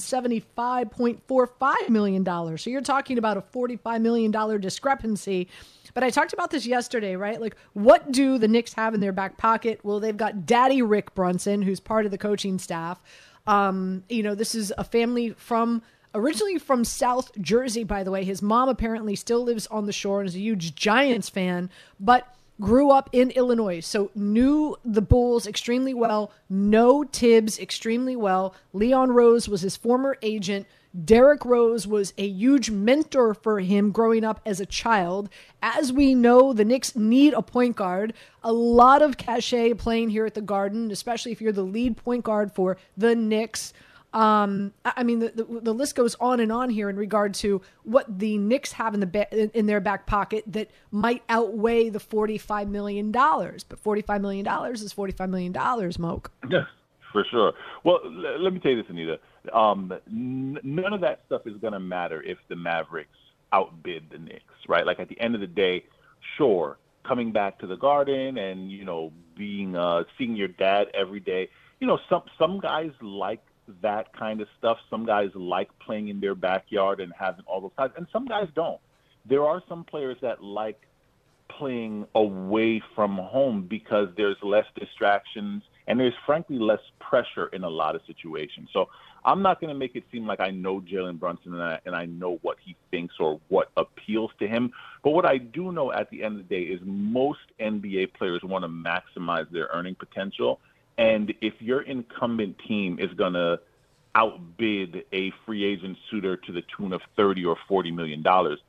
Speaker 2: $175.45 million. So you're talking about a $45 million discrepancy. But I talked about this yesterday, right? Like, what do the Knicks have in their back pocket? Well, they've got Daddy Rick Brunson, who's part of the coaching staff. This is a family originally from South Jersey, by the way. His mom apparently still lives on the shore and is a huge Giants fan, but grew up in Illinois, so knew the Bulls extremely well, know Tibbs extremely well. Leon Rose was his former agent. Derrick Rose was a huge mentor for him growing up as a child. As we know, the Knicks need a point guard. A lot of cachet playing here at the Garden, especially if you're the lead point guard for the Knicks. I mean, the list goes on and on here in regard to what the Knicks have in their back pocket that might outweigh the $45 million. But $45 million is $45 million, Moke.
Speaker 10: Yeah, for sure. Well, let me tell you this, Anita. None of that stuff is going to matter if the Mavericks outbid the Knicks, right? Like, at the end of the day, sure, coming back to the Garden and, being seeing your dad every day. Some guys like that kind of stuff. Some guys like playing in their backyard and having all those guys, and some guys don't. There are some players that like playing away from home because there's less distractions and there's frankly less pressure in a lot of situations. So I'm not going to make it seem like I know Jalen Brunson and I know what he thinks or what appeals to him. But what I do know at the end of the day is most NBA players want to maximize their earning potential. And if your incumbent team is going to outbid a free agent suitor to the tune of $30 or $40 million,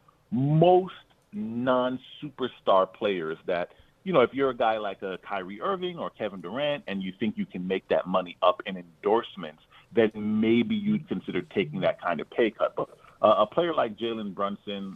Speaker 10: most non-superstar players that, if you're a guy like a Kyrie Irving or Kevin Durant and you think you can make that money up in endorsements, then maybe you'd consider taking that kind of pay cut. But a player like Jalen Brunson,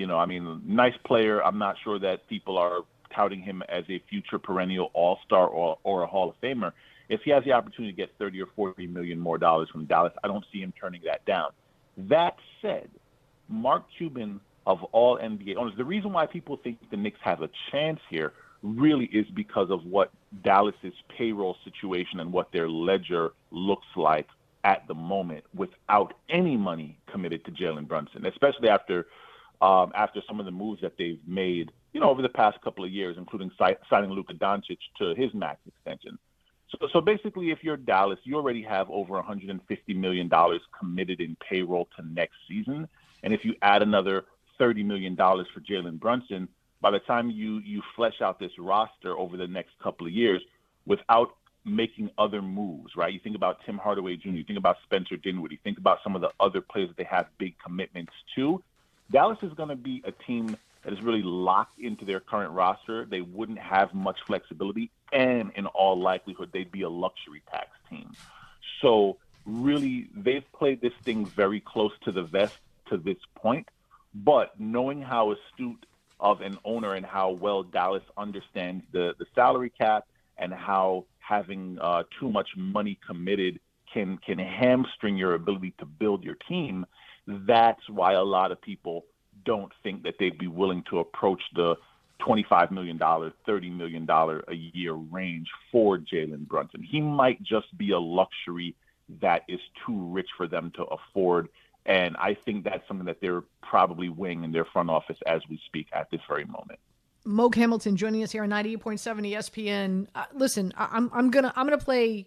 Speaker 10: nice player. I'm not sure that people are touting him as a future perennial all-star or a Hall of Famer. If he has the opportunity to get $30 or $40 million more dollars from Dallas, I don't see him turning that down. That said, Mark Cuban, of all NBA owners, the reason why people think the Knicks have a chance here really is because of what Dallas's payroll situation and what their ledger looks like at the moment without any money committed to Jalen Brunson, especially after some of the moves that they've made, over the past couple of years, including signing Luka Doncic to his max extension. So basically, if you're Dallas, you already have over $150 million committed in payroll to next season. And if you add another $30 million for Jalen Brunson, by the time you flesh out this roster over the next couple of years without making other moves, right? You think about Tim Hardaway Jr., you think about Spencer Dinwiddie, think about some of the other players that they have big commitments to. Dallas is going to be a team that is really locked into their current roster. They wouldn't have much flexibility, and in all likelihood, they'd be a luxury tax team. So really, they've played this thing very close to the vest to this point, but knowing how astute of an owner and how well Dallas understands the salary cap and how having too much money committed can hamstring your ability to build your team, that's why a lot of people don't think that they'd be willing to approach the $25 million, $30 million a year range for Jalen Brunson. He might just be a luxury that is too rich for them to afford. And I think that's something that they're probably weighing in their front office as we speak at this very moment.
Speaker 2: Moke Hamilton joining us here on 98.7 ESPN. Listen, I'm gonna play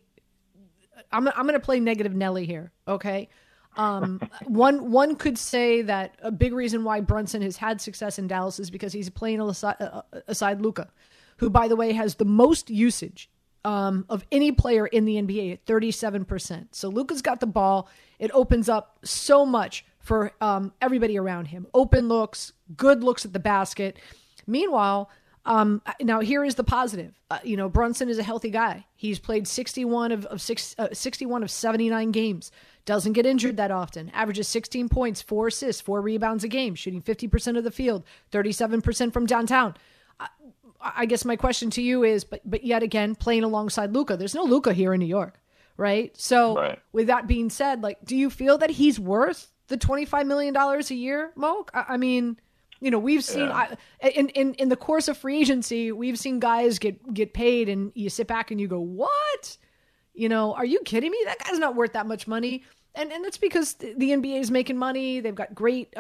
Speaker 2: negative Nelly here. Okay. One could say that a big reason why Brunson has had success in Dallas is because he's playing aside Luka, who, by the way, has the most usage of any player in the NBA at 37%. So Luka's got the ball. It opens up so much for everybody around him. Open looks, good looks at the basket. Meanwhile, now here is the positive. Brunson is a healthy guy. He's played 61 of 79 games. Doesn't get injured that often. Averages 16 points, 4 assists, 4 rebounds a game, shooting 50% of the field, 37% from downtown. I guess my question to you is, but yet again, playing alongside Luka. There's no Luka here in New York, right? So right. With that being said, do you feel that he's worth the $25 million a year, Moke? I mean, we've seen in the course of free agency, we've seen guys get paid, and you sit back and you go, "What? Are you kidding me? That guy's not worth that much money." And that's because the NBA is making money. They've got great,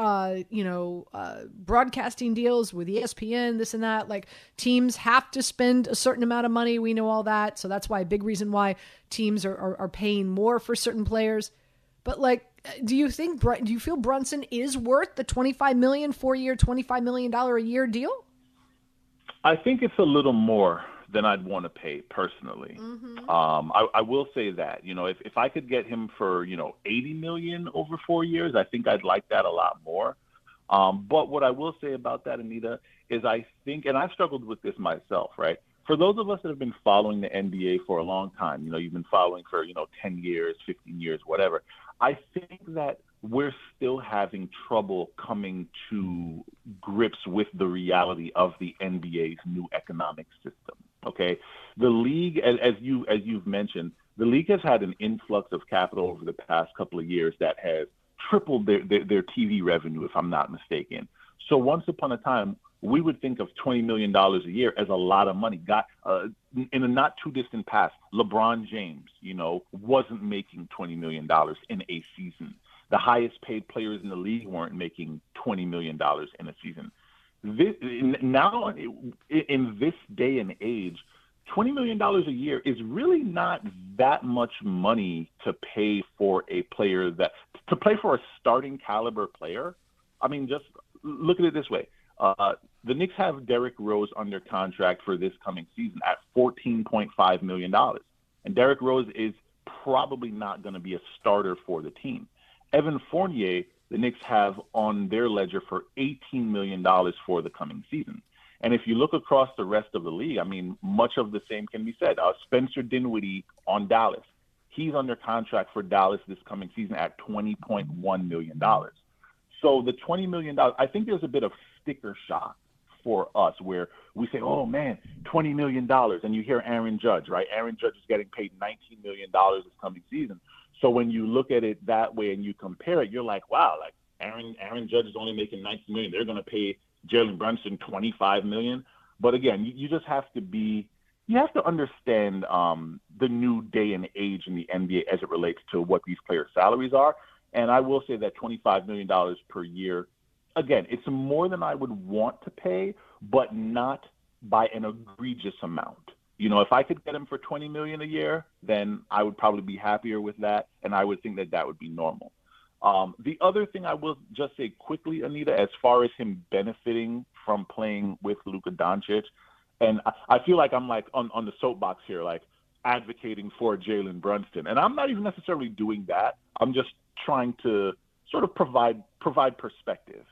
Speaker 2: broadcasting deals with ESPN, this and that. Teams have to spend a certain amount of money. We know all that. So that's why a big reason why teams are paying more for certain players. But do you feel Brunson is worth the $25 million, 4-year, $25 million a year deal?
Speaker 10: I think it's a little more than I'd want to pay personally. Mm-hmm. I will say that, if I could get him for, $80 million over 4 years, I think I'd like that a lot more. But what I will say about that, Anita, is I think, and I've struggled with this myself, right? For those of us that have been following the NBA for a long time, you've been following for, 10 years, 15 years, whatever. I think that we're still having trouble coming to grips with the reality of the NBA's new economic system. Okay, the league, as you've mentioned, the league has had an influx of capital over the past couple of years that has tripled their TV revenue, if I'm not mistaken. So once upon a time, we would think of $20 million a year as a lot of money. In a not too distant past, LeBron James, wasn't making $20 million in a season. The highest paid players in the league weren't making $20 million in a season. Now, in this day and age, $20 million a year is really not that much money to pay for a player to play for a starting caliber player. I mean, just look at it this way. The Knicks have Derrick Rose under contract for this coming season at $14.5 million. And Derrick Rose is probably not going to be a starter for the team. Evan Fournier, the Knicks have on their ledger for $18 million for the coming season. And if you look across the rest of the league, I mean, much of the same can be said. Spencer Dinwiddie on Dallas. He's under contract for Dallas this coming season at $20.1 million. So the $20 million, I think there's a bit of sticker shock for us where we say, oh, man, $20 million. And you hear Aaron Judge, right? Aaron Judge is getting paid $19 million this coming season. So when you look at it that way and you compare it, you're like, wow, like Aaron Judge is only making $19 million. They're going to pay Jalen Brunson $25 million. But again, you just have to understand the new day and age in the NBA as it relates to what these players' salaries are. And I will say that $25 million per year, again, it's more than I would want to pay, but not by an egregious amount. If I could get him for $20 million a year, then I would probably be happier with that, and I would think that would be normal. The other thing I will just say quickly, Anita, as far as him benefiting from playing with Luka Doncic, and I feel like I'm like on the soapbox here, like advocating for Jalen Brunson, and I'm not even necessarily doing that. I'm just trying to sort of provide perspective.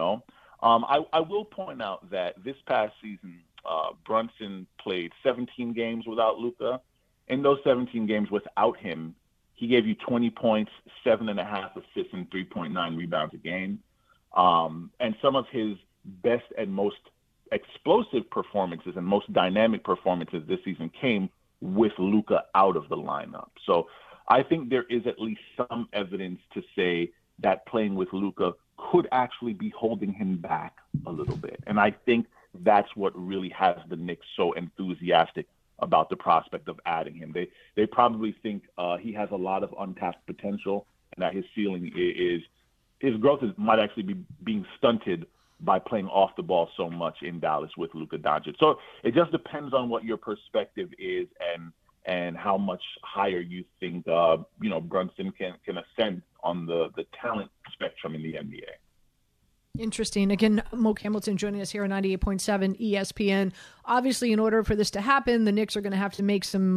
Speaker 10: I will point out that this past season, Brunson played 17 games without Luka. In those 17 games without him, he gave you 20 points, 7.5 assists, and 3.9 rebounds a game. And some of his best and most explosive performances and most dynamic performances this season came with Luka out of the lineup. So I think there is at least some evidence to say that playing with Luka could actually be holding him back a little bit. And I think that's what really has the Knicks so enthusiastic about the prospect of adding him. They probably think he has a lot of untapped potential and that his ceiling his growth might actually be being stunted by playing off the ball so much in Dallas with Luka Doncic. So it just depends on what your perspective is and how much higher you think Brunson can ascend on the talent spectrum in the NBA.
Speaker 2: Interesting. Again, Moke Hamilton joining us here on 98.7 ESPN. Obviously, in order for this to happen, the Knicks are going to have to make some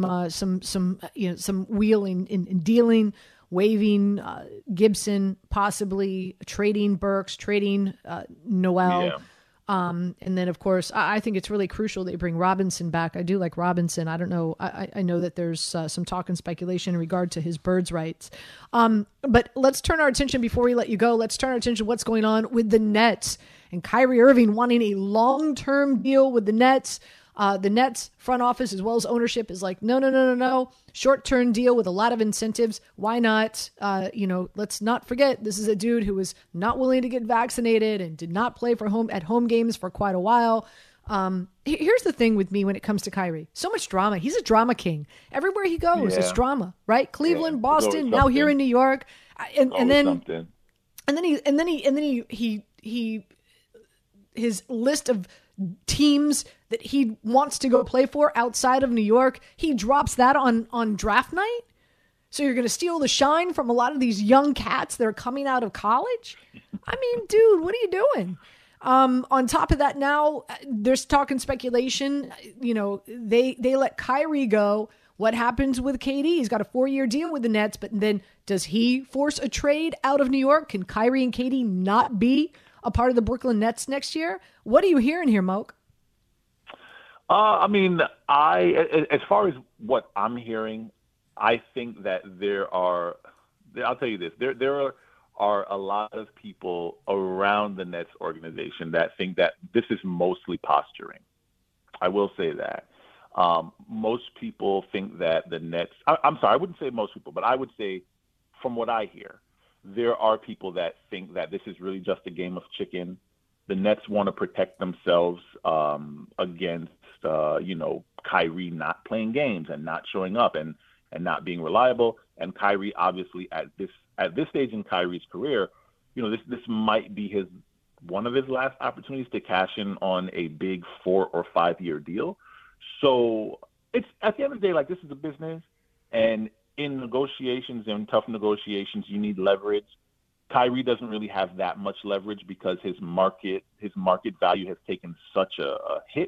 Speaker 2: wheeling and dealing, waiving Gibson, possibly trading Burks, trading Noel.
Speaker 10: Yeah.
Speaker 2: And then, of course, I think it's really crucial they bring Robinson back. I do like Robinson. I don't know. I know that there's some talk and speculation in regard to his birds' rights. But let's turn our attention, before we let you go, let's turn our attention to what's going on with the Nets and Kyrie Irving wanting a long-term deal with the Nets. The Nets front office as well as ownership is like, no. Short-term deal with a lot of incentives. Why not? Let's not forget, this is a dude who was not willing to get vaccinated and did not play at home games for quite a while. Here's the thing with me when it comes to Kyrie. So much drama. He's a drama king. Everywhere he goes, it's drama, right? Cleveland, Boston, now here in New York. And then his list of teams that he wants to go play for outside of New York, he drops that on draft night. So you're going to steal the shine from a lot of these young cats that are coming out of college? I mean, dude, what are you doing? On top of that, now there's talk and speculation. They let Kyrie go. What happens with KD? He's got a 4-year deal with the Nets, but then does he force a trade out of New York? Can Kyrie and KD not be a part of the Brooklyn Nets next year? What are you hearing here, Moke?
Speaker 10: As far as what I'm hearing, I think that I'll tell you this, there are a lot of people around the Nets organization that think that this is mostly posturing. I will say that. Most people think that the Nets, I'm sorry, I wouldn't say most people, but I would say from what I hear, there are people that think that this is really just a game of chicken, the Nets want to protect themselves against, Kyrie not playing games and not showing up and not being reliable. And Kyrie, obviously, at this stage in Kyrie's career, this might be one of his last opportunities to cash in on a big 4 or 5 year deal. So it's at the end of the day, like, this is a business, and in negotiations and tough negotiations, you need leverage. Kyrie doesn't really have that much leverage because his market value has taken such a hit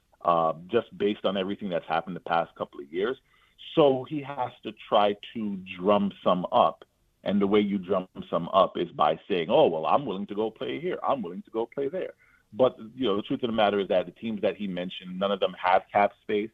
Speaker 10: just based on everything that's happened the past couple of years. So he has to try to drum some up. And the way you drum some up is by saying, oh, well, I'm willing to go play here. I'm willing to go play there. But, the truth of the matter is that the teams that he mentioned, none of them have cap space.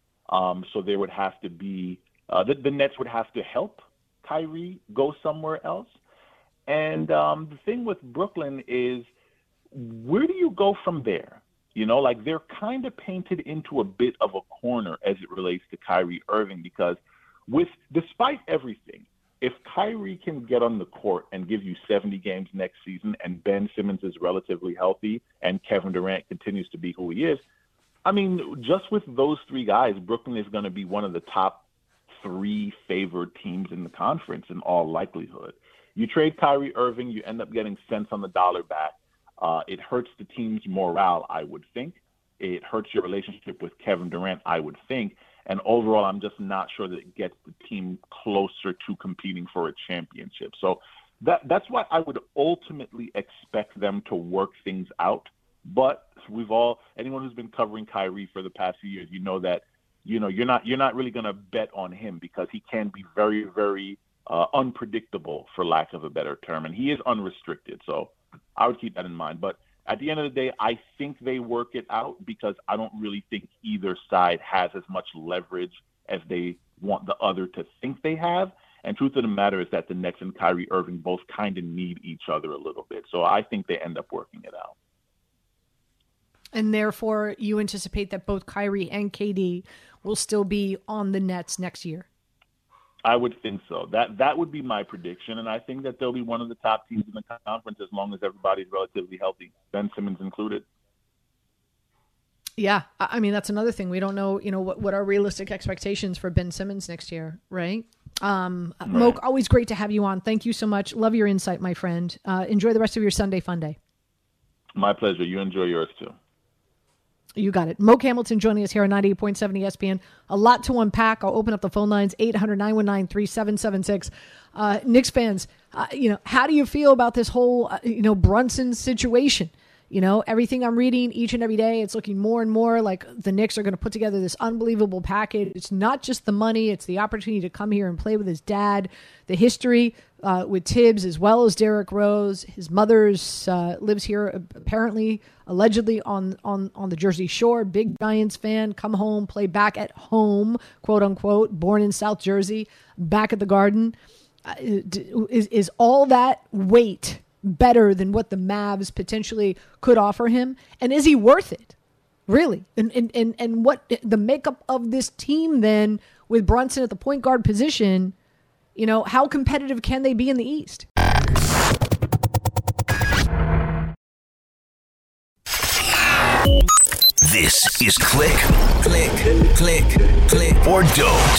Speaker 10: So there would have to be the Nets would have to help Kyrie go somewhere else. And the thing with Brooklyn is, where do you go from there? They're kind of painted into a bit of a corner as it relates to Kyrie Irving, because despite everything, if Kyrie can get on the court and give you 70 games next season, and Ben Simmons is relatively healthy and Kevin Durant continues to be who he is, I mean, just with those three guys, Brooklyn is going to be one of the top 3 favored teams in the conference in all likelihood. You trade Kyrie Irving, you end up getting cents on the dollar back. It hurts the team's morale, I would think. It hurts your relationship with Kevin Durant, I would think. And overall, I'm just not sure that it gets the team closer to competing for a championship. So that's why I would ultimately expect them to work things out. But anyone who's been covering Kyrie for the past few years, that you're not really going to bet on him, because he can be very, very unpredictable, for lack of a better term, and he is unrestricted. So I would keep that in mind. But at the end of the day, I think they work it out, because I don't really think either side has as much leverage as they want the other to think they have. And truth of the matter is that the Nets and Kyrie Irving both kind of need each other a little bit. So I think they end up working it out.
Speaker 2: And therefore, you anticipate that both Kyrie and KD will still be on the Nets next year?
Speaker 10: I would think so. That would be my prediction, and I think that they'll be one of the top teams in the conference as long as everybody's relatively healthy, Ben Simmons included.
Speaker 2: Yeah, I mean, that's another thing. We don't know, what are realistic expectations for Ben Simmons next year, right? Moke, always great to have you on. Thank you so much. Love your insight, my friend. Enjoy the rest of your Sunday fun day. My
Speaker 10: pleasure. You enjoy yours too.
Speaker 2: You got it. Moke Hamilton joining us here on 98.7 ESPN. A lot to unpack. I'll open up the phone lines, 800-919-3776. Knicks fans, how do you feel about this whole, Brunson situation? Everything I'm reading each and every day, it's looking more and more like the Knicks are going to put together this unbelievable package. It's not just the money. It's the opportunity to come here and play with his dad, the history with Tibbs, as well as Derrick Rose. His mother's lives here, apparently, allegedly on the Jersey Shore. Big Giants fan, come home, play back at home, quote unquote, born in South Jersey, back at the Garden. Is all that weight better than what the Mavs potentially could offer him? And is he worth it? Really? And what the makeup of this team then with Brunson at the point guard position, how competitive can they be in the East?
Speaker 1: This is Click, or Don't.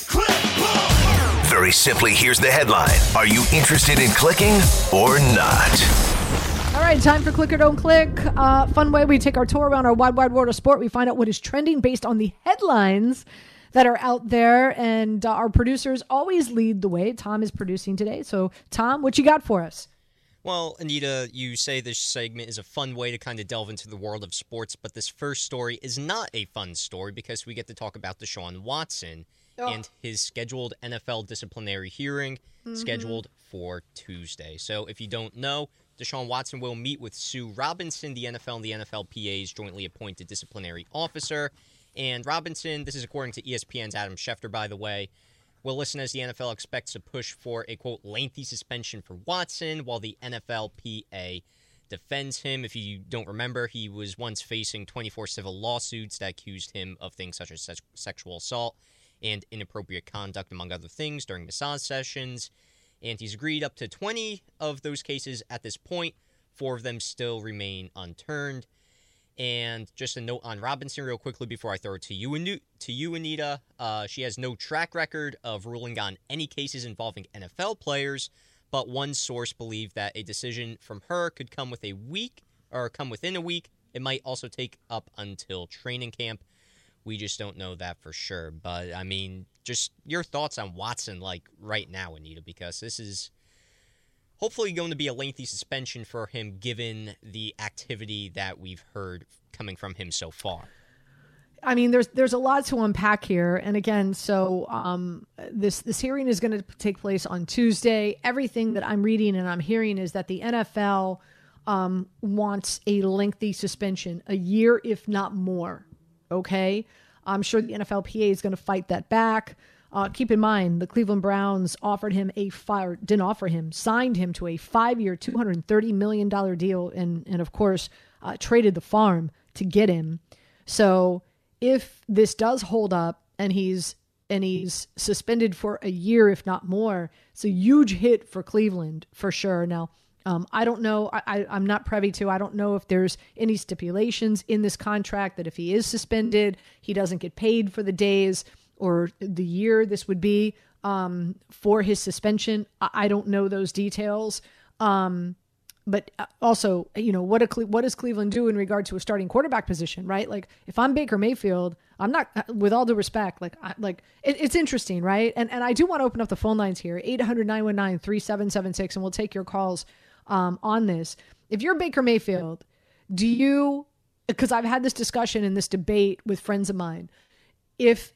Speaker 1: Very simply, here's the headline. Are you interested in clicking or not?
Speaker 2: All right, time for Click or Don't Click. Fun way we take our tour around our wide world of sport. We find out what is trending based on the headlines that are out there, and our producers always lead the way. Tom is producing today. So, Tom, what you got for us?
Speaker 11: Well, Anita, you say this segment is a fun way to kind of delve into the world of sports, but this first story is not a fun story because we get to talk about Deshaun Watson and his scheduled NFL disciplinary hearing scheduled for Tuesday. So if you don't know, Deshaun Watson will meet with Sue Robinson, the NFL and the NFLPA's jointly appointed disciplinary officer. And Robinson, this is according to ESPN's Adam Schefter, by the way, will listen as the NFL expects to push for a, quote, lengthy suspension for Watson while the NFLPA defends him. If you don't remember, he was once facing 24 civil lawsuits that accused him of things such as sexual assault and inappropriate conduct, among other things, during massage sessions. And he's agreed up to 20 of those cases at this point. 4 of them still remain unturned. And just a note on Robinson real quickly before I throw it to you, Anita. She has no track record of ruling on any cases involving NFL players, but one source believed that a decision from her could come within a week. It might also take up until training camp. We just don't know that for sure. But, I mean, just your thoughts on Watson, like, right now, Anita, because this is hopefully going to be a lengthy suspension for him given the activity that we've heard coming from him so far.
Speaker 2: I mean, there's a lot to unpack here. And again, so this hearing is going to take place on Tuesday. Everything that I'm reading and I'm hearing is that the NFL wants a lengthy suspension, a year, if not more. Okay? I'm sure the NFLPA is going to fight that back. Keep in mind, the Cleveland Browns signed him to a 5-year, $230 million deal and of course, traded the farm to get him. So if this does hold up and he's suspended for a year, if not more, it's a huge hit for Cleveland for sure. Now, I don't know. I'm not privy to. I don't know if there's any stipulations in this contract that if he is suspended, he doesn't get paid for the days or the year this would be for his suspension. I don't know those details. But also, you know, what does Cleveland do in regard to a starting quarterback position, right? Like, if I'm Baker Mayfield, I'm not, with all due respect, it's interesting, right? And I do want to open up the phone lines here, 800-919-3776, and we'll take your calls on this. If you're Baker Mayfield, because I've had this discussion and this debate with friends of mine, if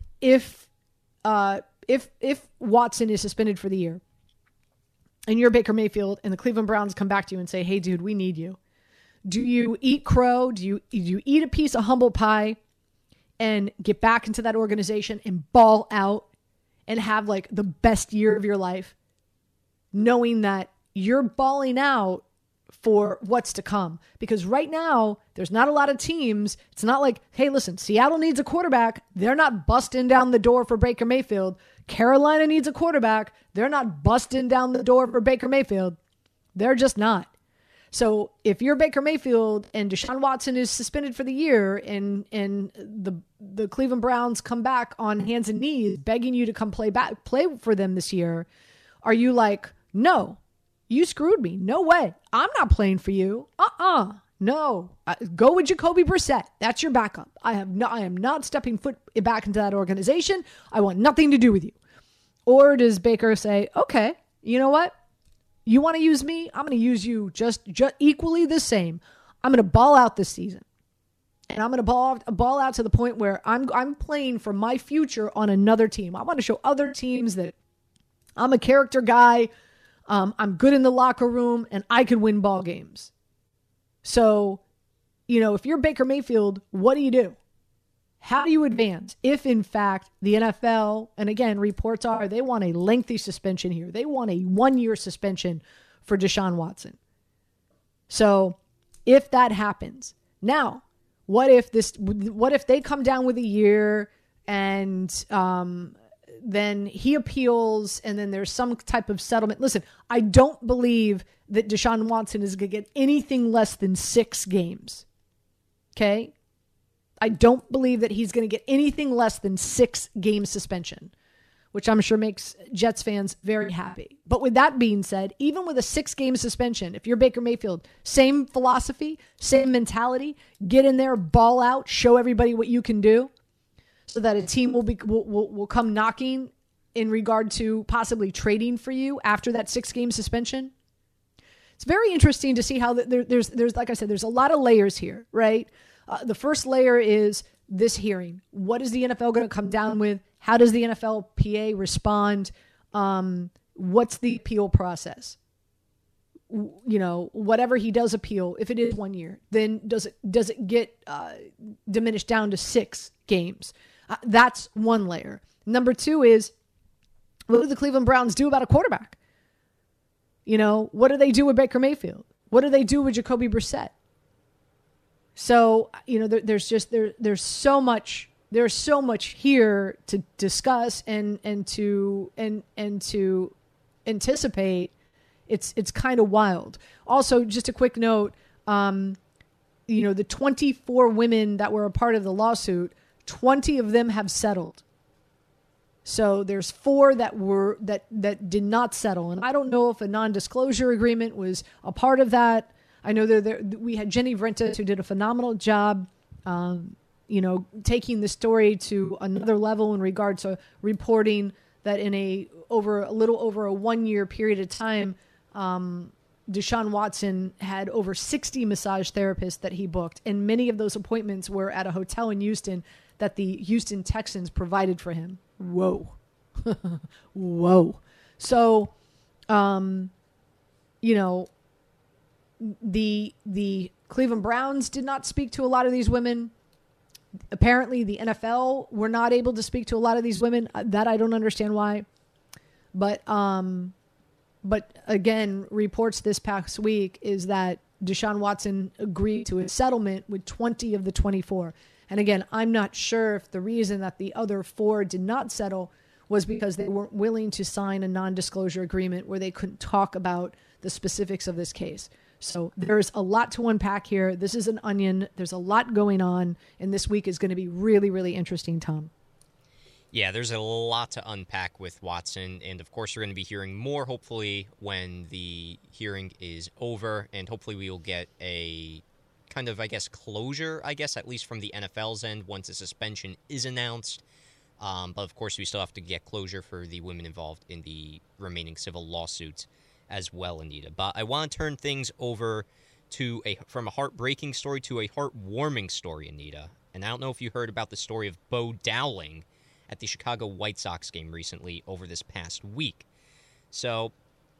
Speaker 2: Watson is suspended for the year and you're Baker Mayfield and the Cleveland Browns come back to you and say, hey, dude, we need you. Do you eat crow? Do you eat a piece of humble pie and get back into that organization and ball out and have like the best year of your life, knowing that you're balling out for what's to come? Because right now, there's not a lot of teams. It's not like, hey, listen, Seattle needs a quarterback. They're not busting down the door for Baker Mayfield. Carolina needs a quarterback. They're not busting down the door for Baker Mayfield. They're just not. So if you're Baker Mayfield and Deshaun Watson is suspended for the year and the Cleveland Browns come back on hands and knees begging you to come play for them this year, are you like, no, you screwed me. No way. I'm not playing for you. No. Go with Jacoby Brissett. That's your backup. I am not stepping foot back into that organization. I want nothing to do with you. Or does Baker say, okay, you know what? You want to use me? I'm going to use you just equally the same. I'm going to ball out this season. And I'm going to ball out to the point where I'm playing for my future on another team. I want to show other teams that I'm a character guy. I'm good in the locker room and I can win ball games. So, you know, if you're Baker Mayfield, what do? How do you advance if, in fact, the NFL, and again, reports are they want a lengthy suspension here. They want a 1-year suspension for Deshaun Watson. So if that happens, now, what if they come down with a year and then he appeals and then there's some type of settlement? Listen, I don't believe that Deshaun Watson is going to get anything less than 6 games. Okay? I don't believe that he's going to get anything less than 6-game suspension, which I'm sure makes Jets fans very happy. But with that being said, even with a 6-game suspension, if you're Baker Mayfield, same philosophy, same mentality, get in there, ball out, show everybody what you can do so that a team will come knocking in regard to possibly trading for you after that 6-game suspension. It's very interesting to see how there's like I said, there's a lot of layers here, right? The first layer is this hearing. What is the NFL going to come down with? How does the NFLPA respond? What's the appeal process? You know, whatever he does appeal, if it is 1 year, then does it get diminished down to 6 games? That's one layer. Number 2 is, what do the Cleveland Browns do about a quarterback? You know, what do they do with Baker Mayfield? What do they do with Jacoby Brissett? So, you know, there's so much here to discuss and to anticipate It's kind of wild. Also, just a quick note, the 24 women that were a part of the lawsuit, 20 of them have settled. So there's 4 that did not settle. And I don't know if a non-disclosure agreement was a part of that. I know we had Jenny Vrentas, who did a phenomenal job, taking the story to another level in regard to reporting that in a little over a 1-year period of time, Deshaun Watson had over 60 massage therapists that he booked, and many of those appointments were at a hotel in Houston that the Houston Texans provided for him. Whoa. Whoa. So, the Cleveland Browns did not speak to a lot of these women. Apparently, the NFL were not able to speak to a lot of these women. That I don't understand why. But again, reports this past week is that Deshaun Watson agreed to a settlement with 20 of the 24. And again, I'm not sure if the reason that the other 4 did not settle was because they weren't willing to sign a non-disclosure agreement where they couldn't talk about the specifics of this case. So there's a lot to unpack here. This is an onion. There's a lot going on, and this week is going to be really, really interesting, Tom.
Speaker 11: Yeah, there's a lot to unpack with Watson, and of course we're going to be hearing more, hopefully, when the hearing is over, and hopefully we will get a kind of, closure, at least from the NFL's end once a suspension is announced. But of course we still have to get closure for the women involved in the remaining civil lawsuits as well, Anita. But I want to turn things over from a heartbreaking story to a heartwarming story, Anita. And I don't know if you heard about the story of Bo Dowling at the Chicago White Sox game recently over this past week. So,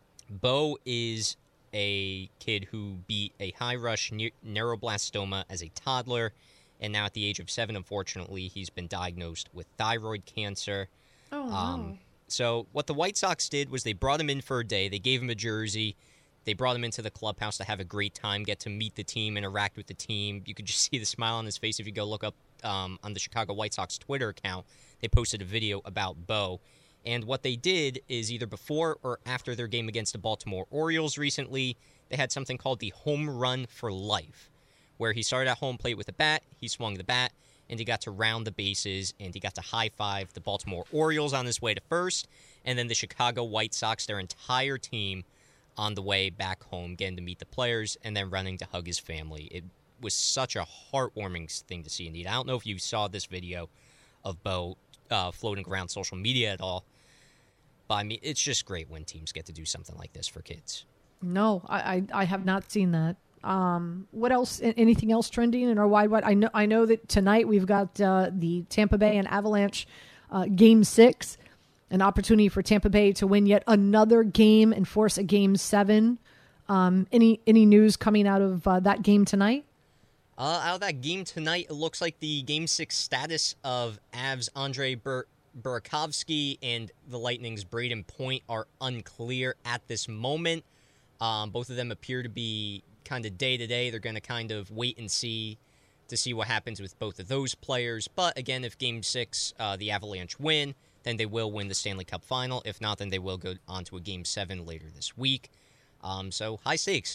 Speaker 11: Bo is a kid who beat a high-rush neuroblastoma as a toddler, and now at the age of 7, unfortunately, he's been diagnosed with thyroid cancer.
Speaker 2: Oh, no.
Speaker 11: So what the White Sox did was they brought him in for a day. They gave him a jersey. They brought him into the clubhouse to have a great time, get to meet the team, interact with the team. You could just see the smile on his face if you go look up on the Chicago White Sox Twitter account. They posted a video about Bo. And what they did is either before or after their game against the Baltimore Orioles recently, they had something called the Home Run for Life, where he started at home plate with a bat, he swung the bat, and he got to round the bases, and he got to high-five the Baltimore Orioles on his way to first, and then the Chicago White Sox, their entire team, on the way back home, getting to meet the players, and then running to hug his family. It was such a heartwarming thing to see, indeed. I don't know if you saw this video of Bo floating around social media at all, but I mean, it's just great when teams get to do something like this for kids.
Speaker 2: No, I have not seen that. What else? Anything else trending in our wide? I know that tonight we've got the Tampa Bay and Avalanche Game 6, an opportunity for Tampa Bay to win yet another game and force a Game 7. Any news coming out of that game tonight?
Speaker 11: Out of that game tonight, it looks like the Game 6 status of Avs' Andre Burakovsky and the Lightning's Braden Point are unclear at this moment. Both of them appear to be kind of day-to-day. They're going to kind of wait and see to see what happens with both of those players. But again, if Game 6, the Avalanche win, then they will win the Stanley Cup Final. If not, then they will go on to a Game 7 later this week. So high stakes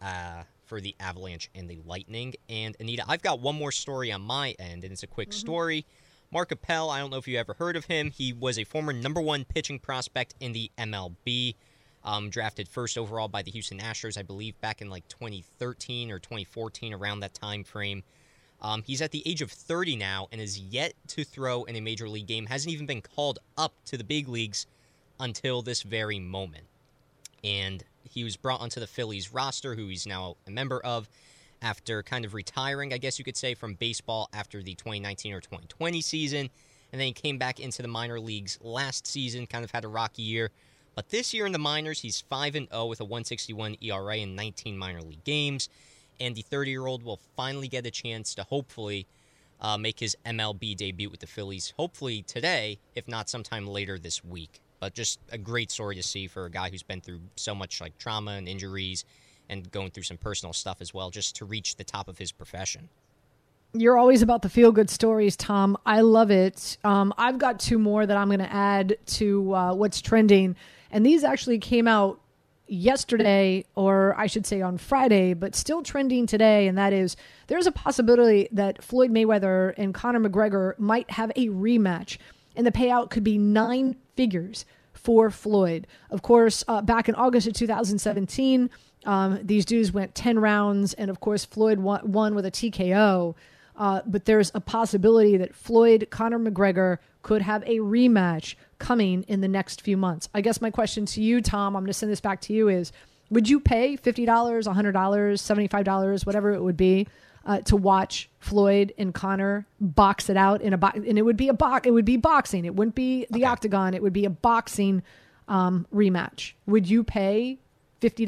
Speaker 11: for the Avalanche and the Lightning. And Anita, I've got one more story on my end, and it's a quick story. Mark Appel, I don't know if you ever heard of him. He was a former #1 pitching prospect in the MLB. Drafted first overall by the Houston Astros, I believe, back in like 2013 or 2014, around that time frame. He's at the age of 30 now and is yet to throw in a major league game. Hasn't even been called up to the big leagues until this very moment. And he was brought onto the Phillies roster, who he's now a member of, after kind of retiring, I guess you could say, from baseball after the 2019 or 2020 season. And then he came back into the minor leagues last season, kind of had a rocky year. But this year in the minors, he's 5-0 with a 1.61 ERA in 19 minor league games. And the 30-year-old will finally get a chance to hopefully make his MLB debut with the Phillies, hopefully today, if not sometime later this week. But just a great story to see for a guy who's been through so much like trauma and injuries and going through some personal stuff as well, just to reach the top of his profession.
Speaker 2: You're always about the feel-good stories, Tom. I love it. I've got 2 more that I'm going to add to what's trending. And these actually came out, yesterday, or I should say on Friday, but still trending today, and that is there's a possibility that Floyd Mayweather and Conor McGregor might have a rematch, and the payout could be 9 figures for Floyd. Of course, back in August of 2017, these dudes went 10 rounds, and of course, Floyd won with a TKO. But there's a possibility that Floyd, Conor McGregor could have a rematch coming in the next few months. I guess my question to you, Tom, I'm going to send this back to you, is would you pay $50, $100, $75, whatever it would be, to watch Floyd and Conor box it out in a box? And it would be it would be boxing. It wouldn't be the octagon. It would be a boxing rematch. Would you pay $50,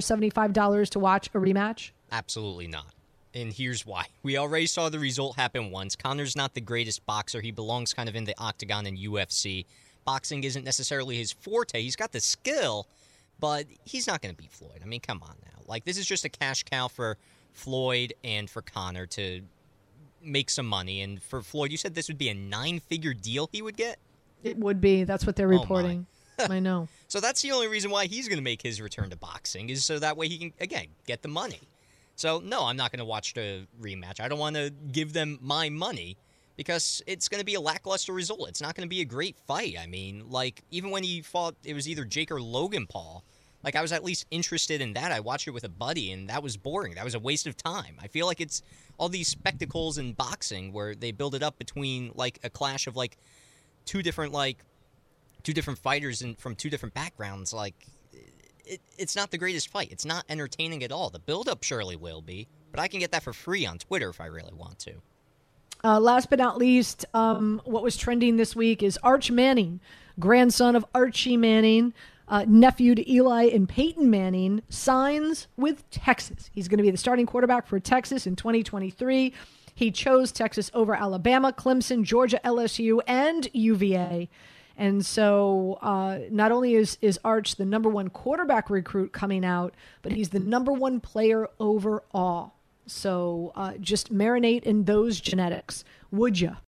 Speaker 2: $75 to watch a rematch?
Speaker 11: Absolutely not. And here's why. We already saw the result happen once. Conor's not the greatest boxer. He belongs kind of in the octagon in UFC. Boxing isn't necessarily his forte. He's got the skill, but he's not going to beat Floyd. I mean, come on now. Like, this is just a cash cow for Floyd and for Conor to make some money. And for Floyd, you said this would be a 9-figure deal he would get?
Speaker 2: It would be. That's what they're reporting. I know.
Speaker 11: So that's the only reason why he's going to make his return to boxing, is so that way he can, again, get the money. So, no, I'm not going to watch the rematch. I don't want to give them my money because it's going to be a lackluster result. It's not going to be a great fight. I mean, like, even when he fought, it was either Jake or Logan Paul. Like, I was at least interested in that. I watched it with a buddy, and that was boring. That was a waste of time. I feel like it's all these spectacles in boxing where they build it up between, like, a clash of, like, two different fighters from two different backgrounds. Like, it's not the greatest fight. It's not entertaining at all. The build-up surely will be, but I can get that for free on Twitter if I really want to.
Speaker 2: Last but not least, what was trending this week is Arch Manning, grandson of Archie Manning, nephew to Eli and Peyton Manning, signs with Texas. He's going to be the starting quarterback for Texas in 2023. He chose Texas over Alabama, Clemson, Georgia, LSU, and UVA. And so not only is Arch the number 1 quarterback recruit coming out, but he's the number 1 player overall. So just marinate in those genetics, would you?